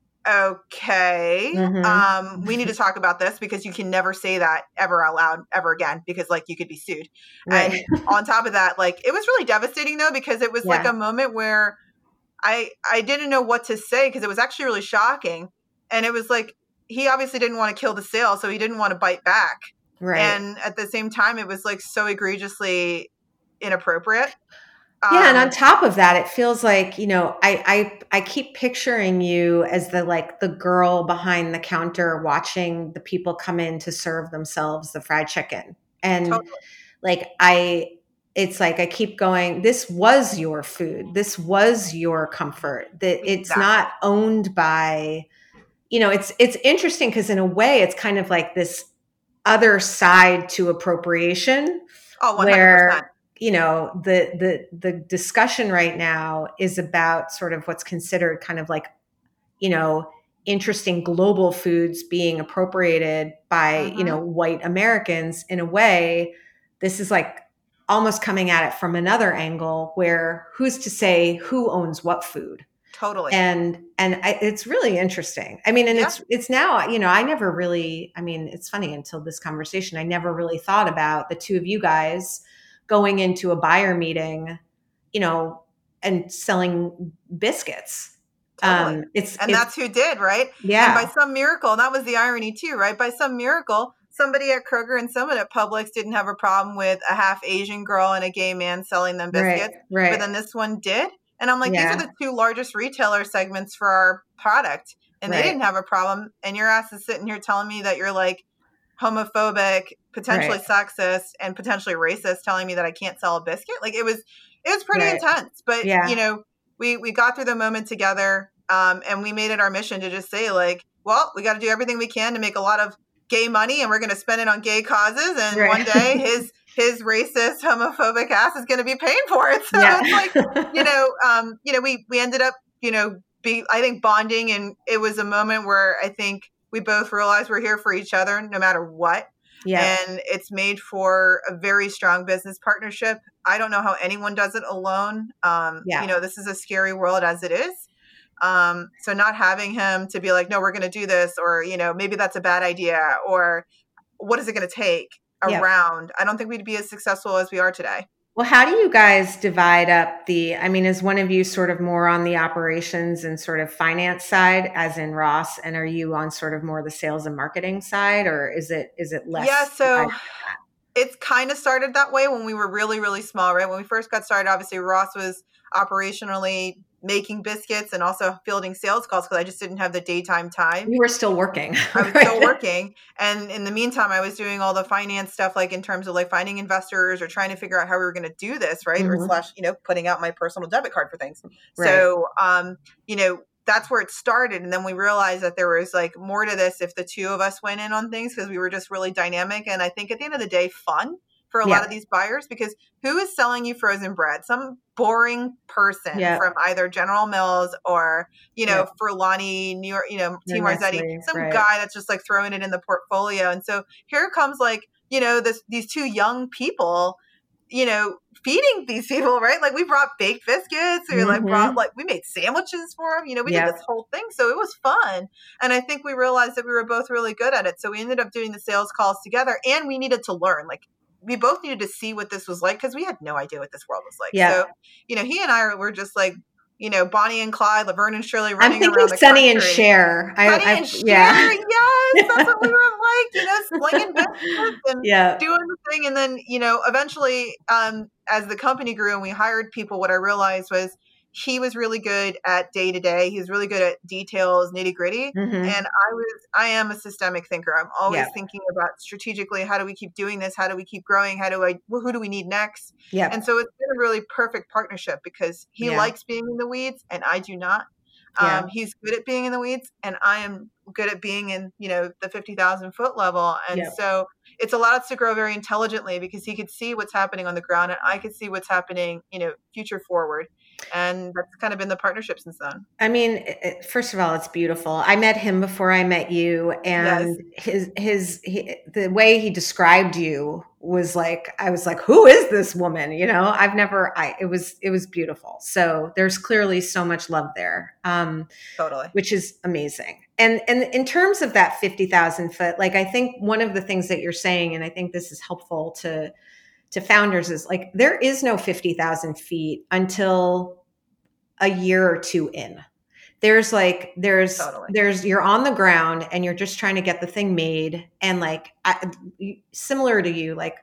okay, mm-hmm. um, we need to talk about this, because you can never say that ever out loud ever again, because like you could be sued. Right. And on top of that, like it was really devastating though, because it was yeah. like a moment where I, I didn't know what to say, because it was actually really shocking. And it was like, he obviously didn't want to kill the sale, so he didn't want to bite back. Right. And at the same time, it was like so egregiously inappropriate. Yeah, and on Um, top of that, it feels like, you know, I I I keep picturing you as the like the girl behind the counter watching the people come in to serve themselves the fried chicken. And totally. like I it's like I keep going, this was your food. This was your comfort. That it's Exactly. not owned by, you know, it's it's interesting because in a way it's kind of like this other side to appropriation Oh, one hundred percent. where, you know, the the the discussion right now is about sort of what's considered kind of like, you know, interesting global foods being appropriated by, you Mm-hmm. know, white Americans. In a way, this is like almost coming at it from another angle where who's to say who owns what food? Totally. and and I, it's really interesting. I mean, and Yeah. it's it's now, you know, I never really, I mean, it's funny, until this conversation I never really thought about the two of you guys going into a buyer meeting, you know, and selling biscuits. Totally. um it's And it's that's who did, right? And by yeah, some miracle, and that was the irony too, right? By some miracle, somebody at Kroger and someone at Publix didn't have a problem with a half Asian girl and a gay man selling them right, biscuits, but right, then this one did. And I'm like, these are yeah, the two largest retailer segments for our product, and they right, didn't have a problem. And your ass is sitting here telling me that you're like homophobic, potentially right, sexist, and potentially racist, telling me that I can't sell a biscuit. Like it was, it was pretty right, intense. But you yeah, know, we we got through the moment together, um, and we made it our mission to just say like, well, we got to do everything we can to make a lot of gay money, and we're going to spend it on gay causes. And one right. day, his his racist, homophobic ass is going to be paying for it. So Yeah. it's like, you know, um, you know, we we ended up, you know, be I think bonding, and it was a moment where I think we both realized we're here for each other no matter what. Yeah. And it's made for a very strong business partnership. I don't know how anyone does it alone. Um, Yeah. you know, this is a scary world as it is. Um, so not having him to be like, no, we're going to do this, or, you know, maybe that's a bad idea, or what is it going to take Yeah. around? I don't think we'd be as successful as we are today. Well, how do you guys divide up the, I mean, is one of you sort of more on the operations and sort of finance side, as in Ross, and are you on sort of more the sales and marketing side, or is it, is it less Yeah. So divided? it's kind of started that way when we were really, really small, right? When we first got started, obviously Ross was operationally making biscuits and also fielding sales calls because I just didn't have the daytime time. You were still working. I was right? still working. And in the meantime, I was doing all the finance stuff, like in terms of like finding investors or trying to figure out how we were going to do this, right? Mhm. Or slash, you know, putting out my personal debit card for things. Right. So, um, you know, that's where it started. And then we realized that there was like more to this if the two of us went in on things because we were just really dynamic. And I think at the end of the day, fun for a Yeah. lot of these buyers, because who is selling you frozen bread? Some boring person Yeah. from either General Mills or, you know, Yeah. Furlani, New York, you know, T. Or Marzetti, Nestle, some right. guy that's just like throwing it in the portfolio. And so here comes like, you know, this these two young people, you know, feeding these people, right? Like we brought baked biscuits, we like Mhm. brought like we made sandwiches for them, you know, we Yeah. did this whole thing. So it was fun. And I think we realized that we were both really good at it. So we ended up doing the sales calls together, and we needed to learn. Like we both needed to see what this was like because we had no idea what this world was like. Yeah. So, you know, he and I were just like, you know, Bonnie and Clyde, Laverne and Shirley I'm running thinking around the Sonny and country. Cher. I, Sonny I, and Cher, yeah. yes, that's what we were like, you know, slinging biscuits and Yeah. doing the thing. And then, you know, eventually, um, as the company grew and we hired people, what I realized was he was really good at day to day. He was really good at details, nitty gritty. Mhm. And I was, I am a systemic thinker. I'm always Yeah. thinking about strategically, how do we keep doing this? How do we keep growing? How do I, who do we need next? Yeah. And so it's been a really perfect partnership because he Yeah. likes being in the weeds and I do not. Yeah. Um, he's good at being in the weeds and I am good at being in, you know, the fifty thousand foot level. And Yeah. so it's allowed us to grow very intelligently because he could see what's happening on the ground and I could see what's happening, you know, future forward. And that's kind of been the partnership since then. I mean, it, first of all, it's beautiful. I met him before I met you, and Yes. his his he, the way he described you was like, I was like, who is this woman? You know, I've never. I it was it was beautiful. So there's clearly so much love there, um, Totally. which is amazing. And and in terms of that fifty thousand foot, like I think one of the things that you're saying, and I think this is helpful to. to founders is like, there is no fifty thousand feet until a year or two in. There's like, there's, Totally. there's, you're on the ground and you're just trying to get the thing made. And like, I, similar to you, like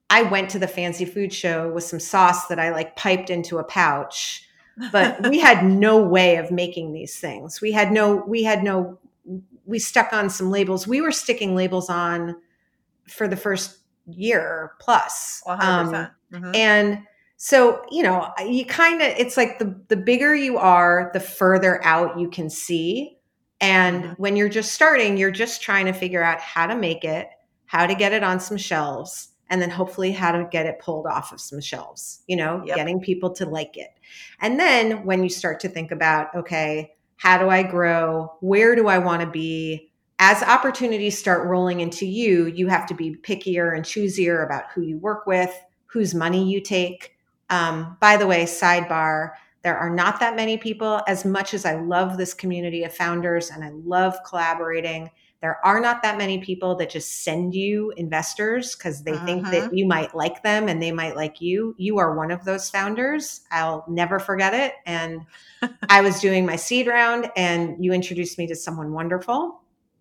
I went to the fancy food show with some sauce that I like piped into a pouch, but we had no way of making these things. We had no, we had no, we stuck on some labels. We were sticking labels on for the first year plus. one hundred percent. Um, mm-hmm. And so, you know, you kind of, it's like the, the bigger you are, the further out you can see. And mm-hmm. when you're just starting, you're just trying to figure out how to make it, how to get it on some shelves, and then hopefully how to get it pulled off of some shelves, you know, yep. getting people to like it. And then when you start to think about, okay, how do I grow? Where do I want to be? As opportunities start rolling into you, you have to be pickier and choosier about who you work with, whose money you take. Um, by the way, sidebar, there are not that many people. As much as I love this community of founders and I love collaborating, there are not that many people that just send you investors because they mm-hmm. think that you might like them and they might like you. You are one of those founders. I'll never forget it. And I was doing my seed round and you introduced me to someone wonderful.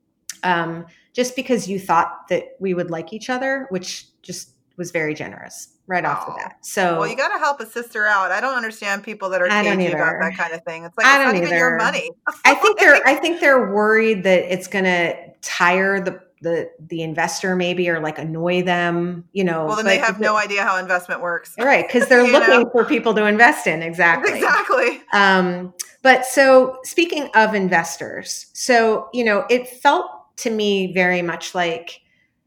Um, just because you thought that we would like each other, which just was very generous right off the bat. So, well, you got to help a sister out. I don't understand people that are I don't cagey either. about that kind of thing. It's like, I it's don't not even either. your money. I think they're, I think they're worried that it's going to tire the, the, the investor maybe, or like annoy them, you know. Well, then but they have the, no idea how investment works. Right. Cause they're You looking know? for people to invest in. Exactly. Exactly. Um, but so speaking of investors, so, you know, it felt to me very much like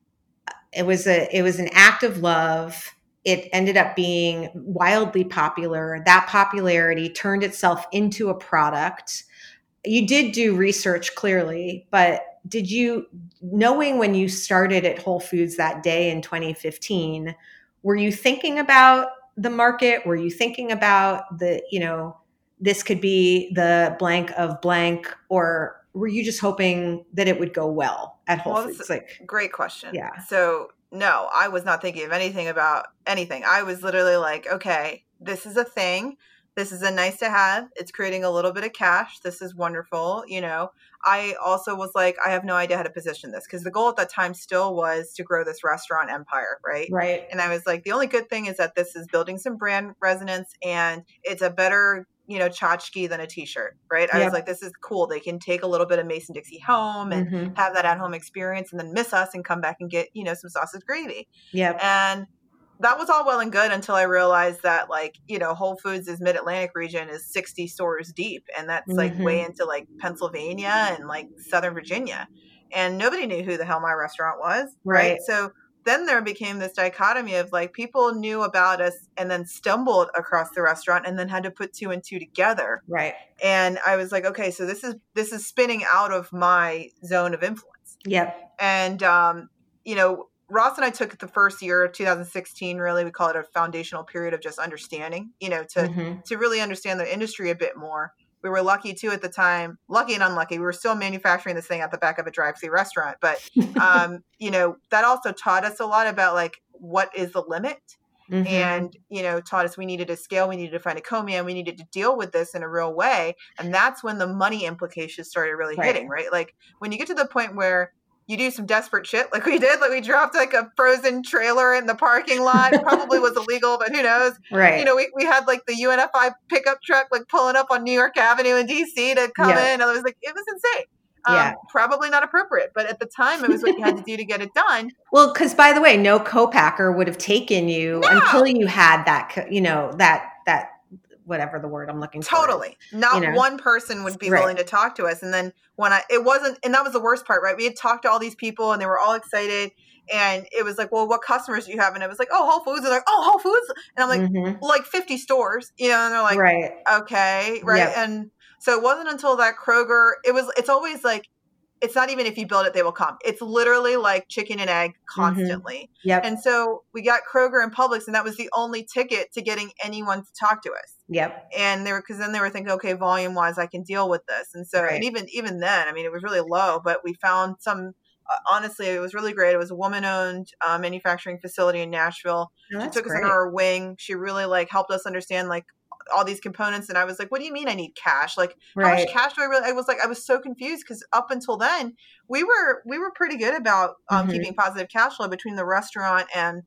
it was a, it was an act of love. It ended up being wildly popular. That popularity turned itself into a product. You did do research clearly, but did you, knowing when you started at Whole Foods that day in twenty fifteen, were you thinking about the market? Were you thinking about the, you know, this could be the blank of blank, or were you just hoping that it would go well at Whole well, Foods? Like, great question. Yeah. So no, I was not thinking of anything about anything. I was literally like, okay, this is a thing. This is a nice to have. It's creating a little bit of cash. This is wonderful. You know, I also was like, I have no idea how to position this, because the goal at that time still was to grow this restaurant empire. Right. Right. And I was like, the only good thing is that this is building some brand resonance, and it's a better, you know, tchotchke than a t-shirt. Right. I Yep. was like, this is cool. They can take a little bit of Mason-Dixie home and Mm-hmm. have that at home experience, and then miss us and come back and get, you know, some sausage gravy. Yep. And that was all well and good until I realized that, like, you know, Whole Foods' Mid-Atlantic region is sixty stores deep. And that's like Mm-hmm. way into like Pennsylvania and like Southern Virginia. And nobody knew who the hell my restaurant was. Right. Right. So then there became this dichotomy of like, people knew about us and then stumbled across the restaurant and then had to put two and two together. Right. And I was like, okay, so this is, this is spinning out of my zone of influence. Yep. And, um, you know, Ross and I took the first year of two thousand sixteen, really, we call it a foundational period of just understanding, you know, to, Mm-hmm. to really understand the industry a bit more. We were lucky too at the time, lucky and unlucky. We were still manufacturing this thing at the back of a drive-through restaurant, but, um, you know, that also taught us a lot about like, what is the limit? Mm-hmm. And, you know, taught us we needed to scale, we needed to find a co-man, we needed to deal with this in a real way. And that's when the money implications started really Right. hitting, right? Like when you get to the point where you do some desperate shit like we did, like we dropped like a frozen trailer in the parking lot, probably was illegal, but who knows? Right. You know, we, we had like the U N F I pickup truck like pulling up on New York Avenue in D C to come Yeah. in. And it was like, it was insane. Um, Yeah. Probably not appropriate, but at the time it was what you had to do to get it done. Well, because by the way, no co-packer would have taken you No. until you had that, co- you know, that, that, whatever the word I'm looking for. Totally. Not you know? one person would be Right. willing to talk to us. And then when I, it wasn't, and that was the worst part, right? We had talked to all these people and they were all excited. And it was like, well, what customers do you have? And it was like, oh, Whole Foods. And they're like, oh, Whole Foods. And I'm like, Mhm. like fifty stores, you know, and they're like, Right. okay. Right. Yep. And so it wasn't until that Kroger, it was, it's always like, it's not even if you build it, they will come. It's literally like chicken and egg constantly. Yep. And so we got Kroger and Publix, and that was the only ticket to getting anyone to talk to us. Yep. And they were, because then they were thinking, okay, volume wise, I can deal with this. And so, Right. and even even then, I mean, it was really low, but we found some. Uh, honestly, it was really great. It was a woman-owned uh, manufacturing facility in Nashville. Oh, She that's took us great. under her wing. She really like helped us understand like all these components. And I was like, what do you mean I need cash? Like, how Right. much cash do I really? I was like, I was so confused because up until then, we were we were pretty good about um, Mhm. keeping positive cash flow between the restaurant and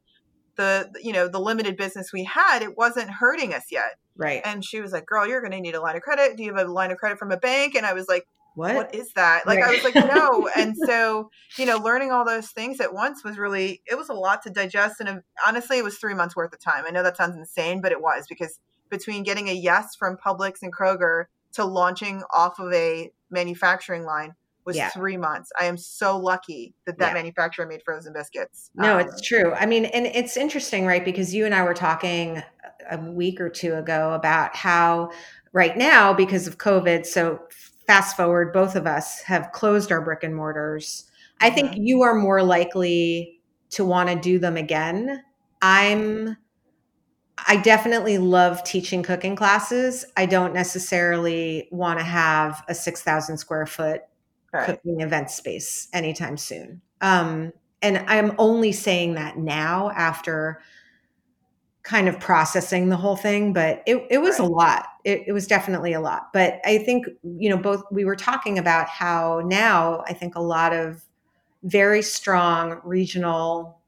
the, you know, the limited business we had, it wasn't hurting us yet. Right. And she was like, girl, you're going to need a line of credit. Do you have a line of credit from a bank? And I was like, What? what is that? Like, Right. I was like, no. And so, you know, learning all those things at once was really, it was a lot to digest. And honestly, it was three months worth of time. I know that sounds insane, but it was, because between getting a yes from Publix and Kroger to launching off of a manufacturing line was Yeah. three months. I am so lucky that that Yeah. manufacturer made frozen biscuits. No, Um, it's true. I mean, and it's interesting, right? Because you and I were talking a week or two ago about how right now, because of COVID, so fast forward, both of us have closed our brick and mortars. I think Mhm. you are more likely to want to do them again. I'm, I definitely love teaching cooking classes. I don't necessarily want to have a six thousand square foot Right. cooking event space anytime soon. Um, and I'm only saying that now after kind of processing the whole thing, but it, it was Right. a lot. It, it was definitely a lot. But I think, you know, both, we were talking about how now I think a lot of very strong regional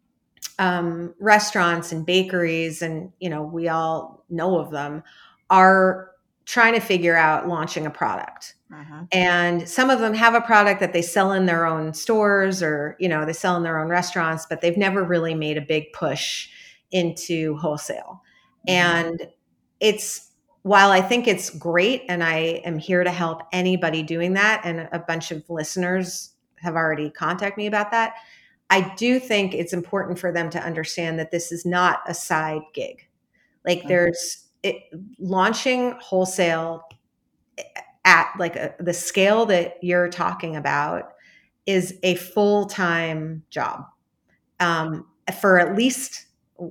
um, restaurants and bakeries, and, you know, we all know of them, are trying to figure out launching a product. Mhm. And some of them have a product that they sell in their own stores, or, you know, they sell in their own restaurants, but they've never really made a big push into wholesale. Mhm. And it's, while I think it's great, and I am here to help anybody doing that, and a bunch of listeners have already contacted me about that, I do think it's important for them to understand that this is not a side gig. Like, Mhm. there's it, launching wholesale at like a, the scale that you're talking about is a full-time job um, for at least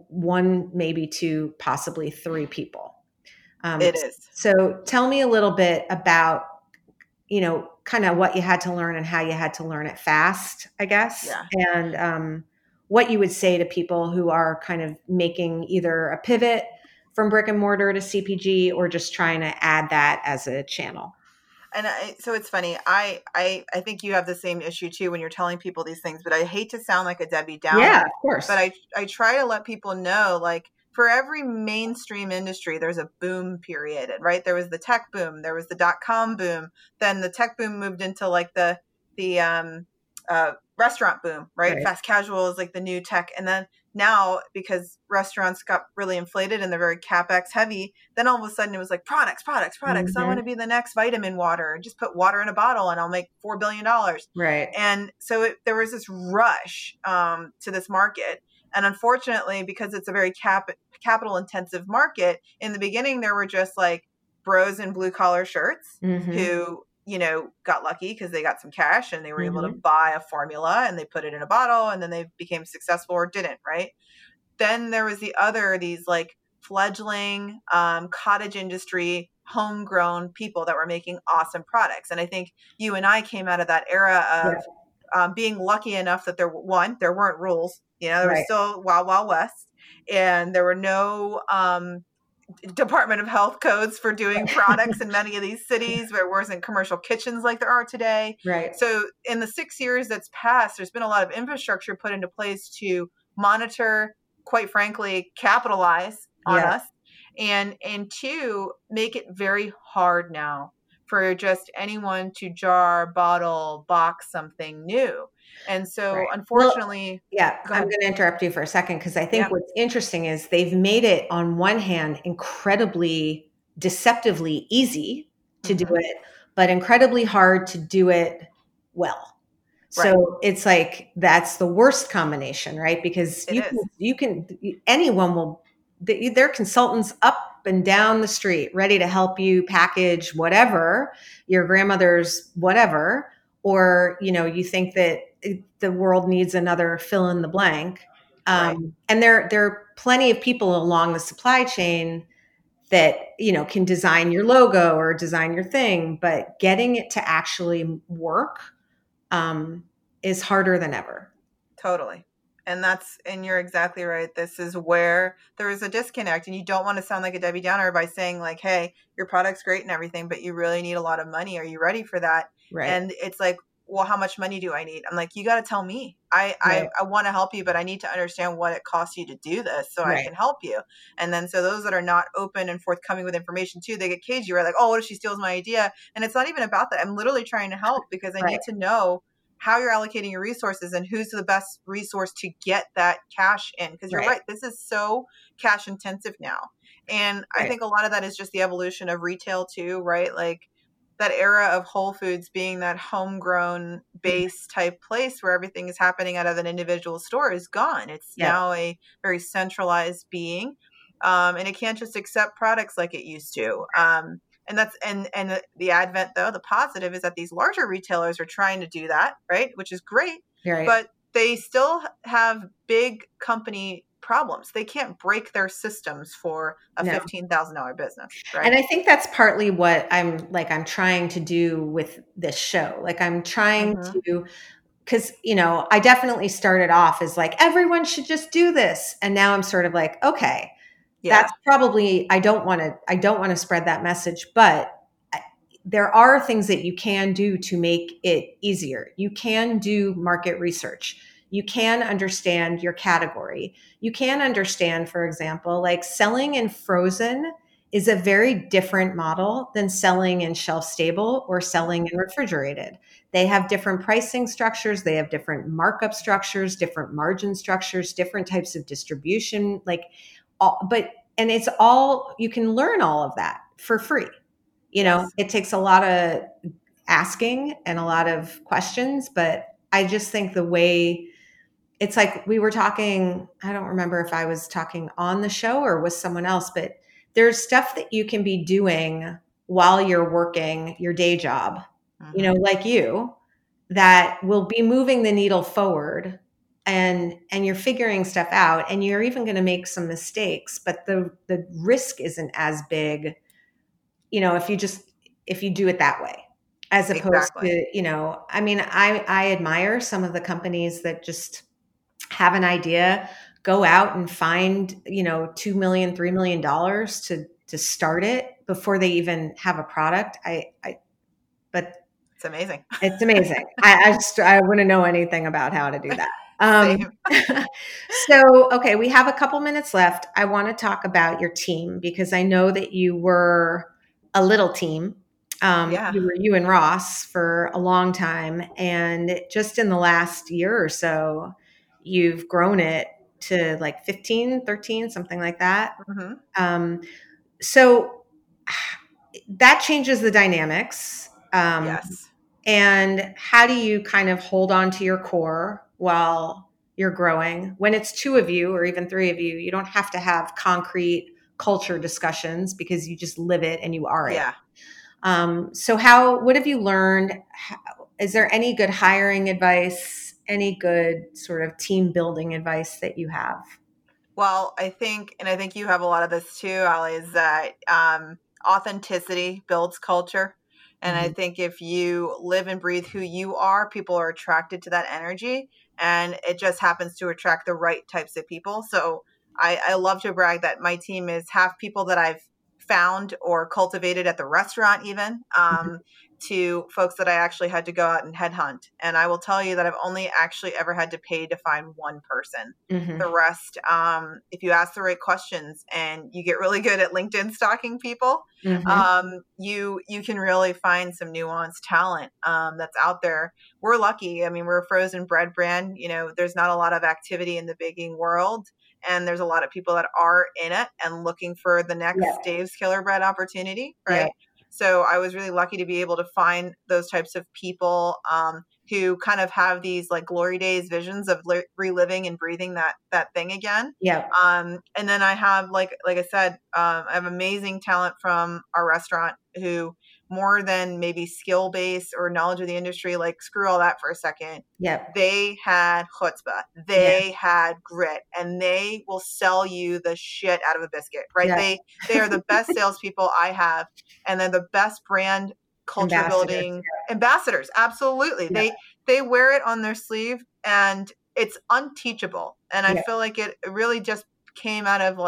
one, maybe two, possibly three people. Um, It is. So tell me a little bit about, you know, kind of what you had to learn and how you had to learn it fast, I guess. Yeah. And um, what you would say to people who are kind of making either a pivot from brick and mortar to C P G, or just trying to add that as a channel. And I, so it's funny. I, I I think you have the same issue too when you're telling people these things. But I hate to sound like a Debbie Downer. Yeah, of course. But I I try to let people know, like, for every mainstream industry, there's a boom period, right? There was the tech boom, there was the dot com boom, then the tech boom moved into like the the um, uh, restaurant boom, right? Right. Fast casual is like the new tech, and then now, because restaurants got really inflated and they're very CapEx heavy, then all of a sudden it was like products, products, products. Mhm. I want to be the next vitamin water. Just put water in a bottle and I'll make four billion dollars. Right. And so it, there was this rush um, to this market. And unfortunately, because it's a very cap- capital intensive market, in the beginning, there were just like bros in blue collar shirts Mhm. who, you know, got lucky because they got some cash and they were able to Mhm. buy a formula and they put it in a bottle and then they became successful or didn't, right? Then there was the other, these like fledgling um, cottage industry, homegrown people that were making awesome products. And I think you and I came out of that era of Yeah. um, being lucky enough that there, one, there weren't rules, you know, there was Right. still Wild Wild West, and there were no um, Department of Health codes for doing products in many of these cities. There wasn't commercial kitchens like there are today. Right. So in the six years that's passed, there's been a lot of infrastructure put into place to monitor, quite frankly, capitalize on Yeah. us, and and two, make it very hard now for just anyone to jar, bottle, box something new. And so Right. unfortunately, Yeah, go I'm ahead. going to interrupt you for a second, because I think Yeah. what's interesting is they've made it, on one hand, incredibly deceptively easy to do Mhm. it, but incredibly hard to do it well. Right. So it's like, that's the worst combination, right? Because It you is. can, you can, anyone will, they- they're consultants up and down the street ready to help you package whatever, your grandmother's whatever, or, you know, you think that it- the world needs another fill in the blank. Um, Right. And there, there are plenty of people along the supply chain that, you know, can design your logo or design your thing, but getting it to actually work um, is harder than ever. Totally. And that's, and you're exactly right. This is where there is a disconnect, and you don't want to sound like a Debbie Downer by saying like, hey, your product's great and everything, but you really need a lot of money. Are you ready for that? Right. And it's like, well, how much money do I need? I'm like, you got to tell me. I, Right. I, I want to help you, but I need to understand what it costs you to do this so I Right. can help you. And then so those that are not open and forthcoming with information too, they get cagey, right? Like, oh, what if she steals my idea? And it's not even about that. I'm literally trying to help because I Right. need to know how you're allocating your resources and who's the best resource to get that cash in. Because you're Right. right. This is so cash intensive now. And I Right. think a lot of that is just the evolution of retail too, right? Like that era of Whole Foods being that homegrown base type place where everything is happening out of an individual store is gone. It's Yeah. now a very centralized being. Um, and it can't just accept products like it used to. Um, and that's, and, and the advent though, the positive is that these larger retailers are trying to do that, right? Which is great, Right. but they still have big company problems. They can't break their systems for a No. fifteen thousand dollars business, right? And I think that's partly what I'm like, I'm trying to do with this show. Like I'm trying Mhm. to, because, you know, I definitely started off as like, everyone should just do this. And now I'm sort of like, okay, Yeah. that's probably, I don't want to, I don't want to spread that message, but I- there are things that you can do to make it easier. You can do market research. You can understand your category. You can understand, for example, like selling in frozen is a very different model than selling in shelf stable or selling in refrigerated. They have different pricing structures. They have different markup structures, different margin structures, different types of distribution, like all, but, and it's all, you can learn all of that for free. You know, Yes. it takes a lot of asking and a lot of questions, but I just think the way it's like we were talking, I don't remember if I was talking on the show or with someone else, but there's stuff that you can be doing while you're working your day job, you know, Mhm. like you, that will be moving the needle forward, and and you're figuring stuff out, and you're even going to make some mistakes, but the the risk isn't as big, you know, if you just if you do it that way, as opposed Exactly. to, you know, I mean, I I admire some of the companies that just have an idea, go out and find, you know, two million, three million dollars to to start it before they even have a product. I, I but It's amazing. it's amazing. I I, just, I wouldn't know anything about how to do that. Um, Same. so, okay, we have a couple minutes left. I want to talk about your team because I know that you were a little team. Um, Yeah. you were you and Ross for a long time, and just in the last year or so, you've grown it to like fifteen, thirteen, something like that. hmm Um, so that changes the dynamics. Um, Yes. and how do you kind of hold on to your core while you're growing? When it's two of you or even three of you, you don't have to have concrete culture discussions because you just live it and you are it. Yeah. Um, so how, what have you learned? How, is there any good hiring advice, any good sort of team building advice that you have? Well, I think, and I think you have a lot of this too, Ali, is that um, authenticity builds culture. And I Mhm. think if you live and breathe who you are, people are attracted to that energy. And it just happens to attract the right types of people. So I, I love to brag that my team is half people that I've found or cultivated at the restaurant, even um, to folks that I actually had to go out and headhunt. And I will tell you that I've only actually ever had to pay to find one person. Mhm. The rest, um, if you ask the right questions and you get really good at LinkedIn stalking people, Mhm. um, you you can really find some nuanced talent um, that's out there. We're lucky. I mean, we're a frozen bread brand. You know, there's not a lot of activity in the baking world, and there's a lot of people that are in it and looking for the next Yeah. Dave's Killer Bread opportunity, right? Yeah. So I was really lucky to be able to find those types of people um, who kind of have these like glory days visions of li- reliving and breathing that that thing again. Yeah. Um, and then I have like like I said, um, I have amazing talent from our restaurant who more than maybe skill base or knowledge of the industry, like screw all that for a second. Yeah. They had chutzpah, they had grit, and they will sell you the shit out of a biscuit, right? Yeah. They they are the best salespeople I have, and they're the best brand culture Ambassadors, building ambassadors. Absolutely, Yeah. they they wear it on their sleeve, and it's unteachable. And I Yeah. feel like it really just came out of like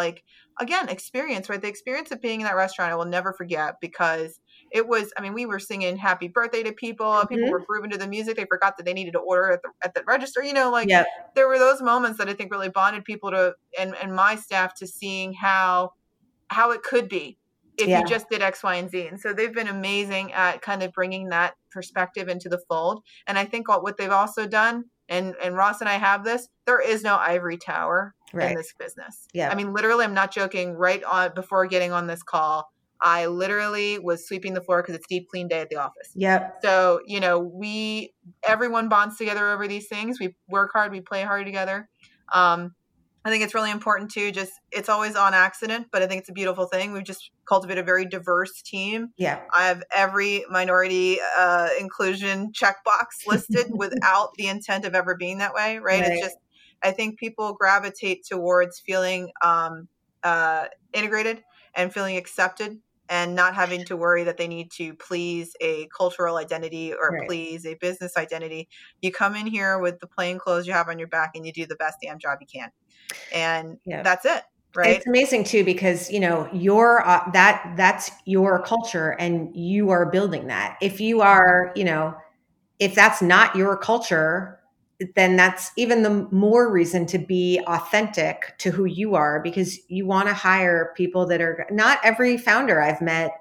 again, experience, right? The experience of being in that restaurant, I will never forget, because it was, I mean, we were singing happy birthday to people. Mm-hmm. People were grooving to the music. They forgot that they needed to order at the, at the register, you know, like yep. there were those moments that I think really bonded people to, and, and my staff to seeing how, how it could be if yeah. you just did X, Y, and Z. And so they've been amazing at kind of bringing that perspective into the fold. And I think what, what they've also done, and, and Ross and I have this, there is no ivory tower right. in this business. Yeah. I mean, literally, I'm not joking, right on before getting on this call, I literally was sweeping the floor because it's deep clean day at the office. Yep. So, you know, we, everyone bonds together over these things. We work hard, we play hard together. Um, I think it's really important too. Just, it's always on accident, but I think it's a beautiful thing. We've just cultivated a very diverse team. Yeah. I have every minority uh, inclusion checkbox listed without the intent of ever being that way. Right? right. It's just, I think people gravitate towards feeling um, uh, integrated and feeling accepted, and not having to worry that they need to please a cultural identity or right. please a business identity. You come in here with the plain clothes you have on your back and you do the best damn job you can. And yeah. that's it. Right. It's amazing too, because, you know, your, uh, that, that's your culture and you are building that. If you are, you know, if that's not your culture, then that's even the more reason to be authentic to who you are, because you want to hire people that are, not every founder I've met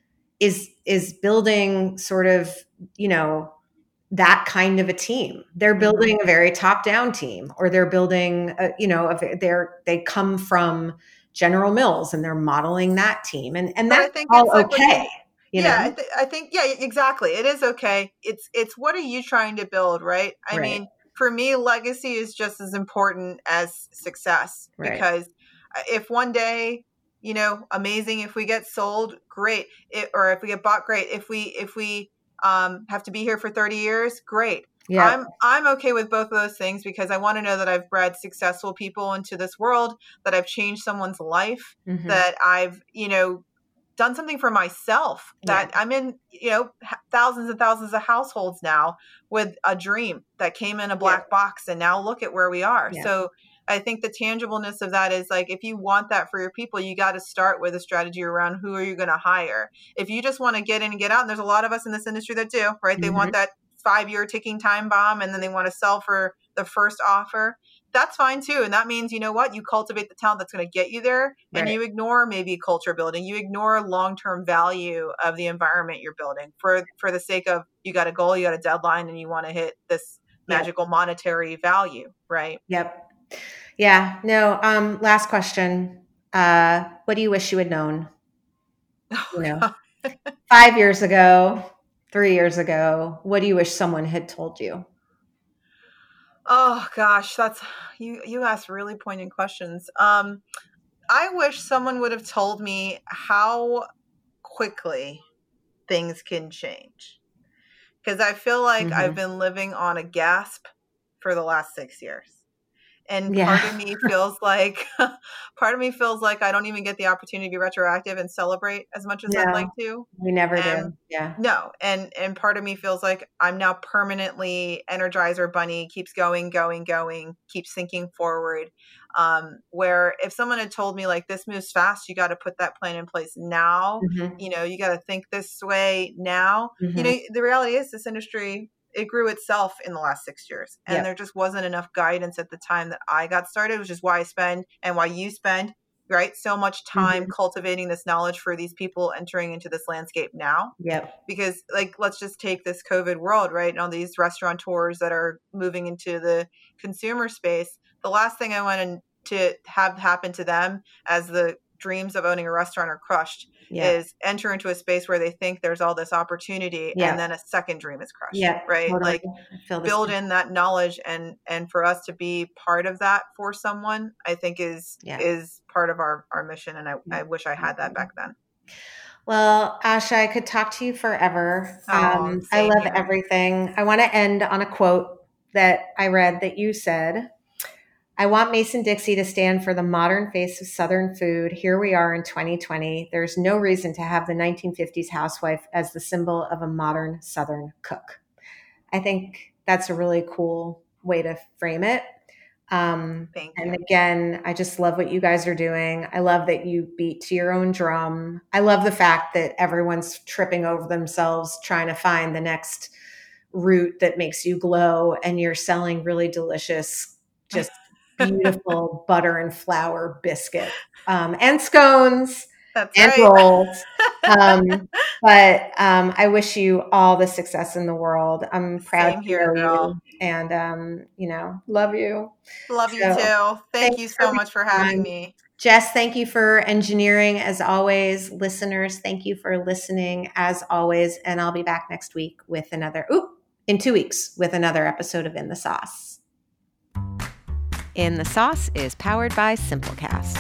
is, is building sort of, you know, that kind of a team. They're building a very top down team, or they're building, a, you know, a, they're, they come from General Mills and they're modeling that team. And, and that's all like okay. You yeah, know? I, th- I think, yeah, exactly. It is okay. It's, it's what are you trying to build? Right. I right. mean, for me, legacy is just as important as success, right. because if one day, you know, amazing, if we get sold, great. It, or if we get bought, great. If we, if we um, have to be here for thirty years, great. Yeah. I'm, I'm okay with both of those things, because I want to know that I've bred successful people into this world, that I've changed someone's life, mm-hmm. that I've, you know, done something for myself, that yeah. I'm in, you know, thousands and thousands of households now with a dream that came in a black yeah. box, and now look at where we are. Yeah. So I think the tangibleness of that is like, if you want that for your people, you got to start with a strategy around who are you going to hire. If you just want to get in and get out, and there's a lot of us in this industry that do, right? Mm-hmm. They want that five year ticking time bomb, and then they want to sell for the first offer. That's fine too. And that means, you know what, you cultivate the talent that's going to get you there, and right. you ignore maybe culture building. You ignore long-term value of the environment you're building for, for the sake of, you got a goal, you got a deadline, and you want to hit this magical yep. monetary value. Right. Yep. Yeah. No. Um, last question. Uh, what do you wish you had known? You know, five years ago, three years ago, what do you wish someone had told you? Oh gosh, that's, you, you asked really poignant questions. Um, I wish someone would have told me how quickly things can change. Because I feel like mm-hmm. I've been living on a gasp for the last six years. And yeah. part of me feels like, part of me feels like I don't even get the opportunity to be retroactive and celebrate as much as no, I'd like to. We never and, do. Yeah. No. And, and part of me feels like I'm now permanently Energizer Bunny, keeps going, going, going, keeps thinking forward. Um, where if someone had told me like, this moves fast, you got to put that plan in place now, mm-hmm. you know, you got to think this way now, mm-hmm. you know, the reality is this industry, it grew itself in the last six years. And yep. there just wasn't enough guidance at the time that I got started, which is why I spend and why you spend, right, so much time mm-hmm. cultivating this knowledge for these people entering into this landscape now. Yep. Because like, let's just take this COVID world, right? And all these restaurateurs that are moving into the consumer space. The last thing I want to have happen to them as the dreams of owning a restaurant are crushed yeah. is enter into a space where they think there's all this opportunity yeah. and then a second dream is crushed. Yeah, right. Totally. Like build in that knowledge, and, and for us to be part of that for someone, I think is, yeah. is part of our, our mission. And I, I wish I had that back then. Well, Asha, I could talk to you forever. Oh, um, I love here. everything. I want to end on a quote that I read that you said. I want Mason-Dixie to stand for the modern face of Southern food. Here we are in twenty twenty. There's no reason to have the nineteen fifties housewife as the symbol of a modern Southern cook. I think that's a really cool way to frame it. Um, Thank and you. again, I just love what you guys are doing. I love that you beat to your own drum. I love the fact that everyone's tripping over themselves trying to find the next route that makes you glow, and you're selling really delicious, just beautiful butter and flour biscuit um, and scones. That's And right. rolls. Um, but um, I wish you all the success in the world. I'm proud Same to here, know girl. you, and um, you know, love you. Love you So, too. Thank thanks you for so much for being having on. me. Jess, thank you for engineering as always. Listeners, thank you for listening as always. And I'll be back next week with another, ooh, in two weeks with another episode of In the Sauce. In the Sauce is powered by Simplecast.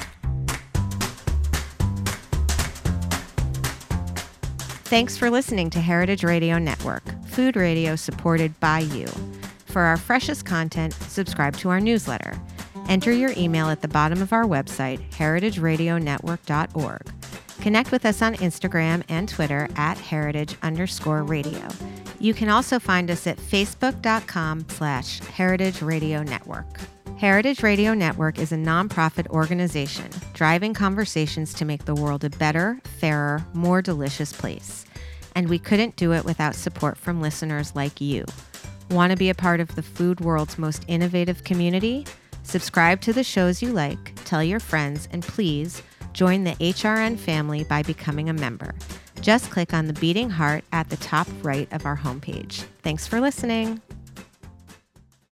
Thanks for listening to Heritage Radio Network, food radio supported by you. For our freshest content, subscribe to our newsletter. Enter your email at the bottom of our website, heritage radio network dot org. Connect with us on Instagram and Twitter at heritage underscore radio. You can also find us at facebook.com slash heritage radio network. Heritage Radio Network is a nonprofit organization driving conversations to make the world a better, fairer, more delicious place. And we couldn't do it without support from listeners like you. Want to be a part of the food world's most innovative community? Subscribe to the shows you like, tell your friends, and please join the H R N family by becoming a member. Just click on the beating heart at the top right of our homepage. Thanks for listening.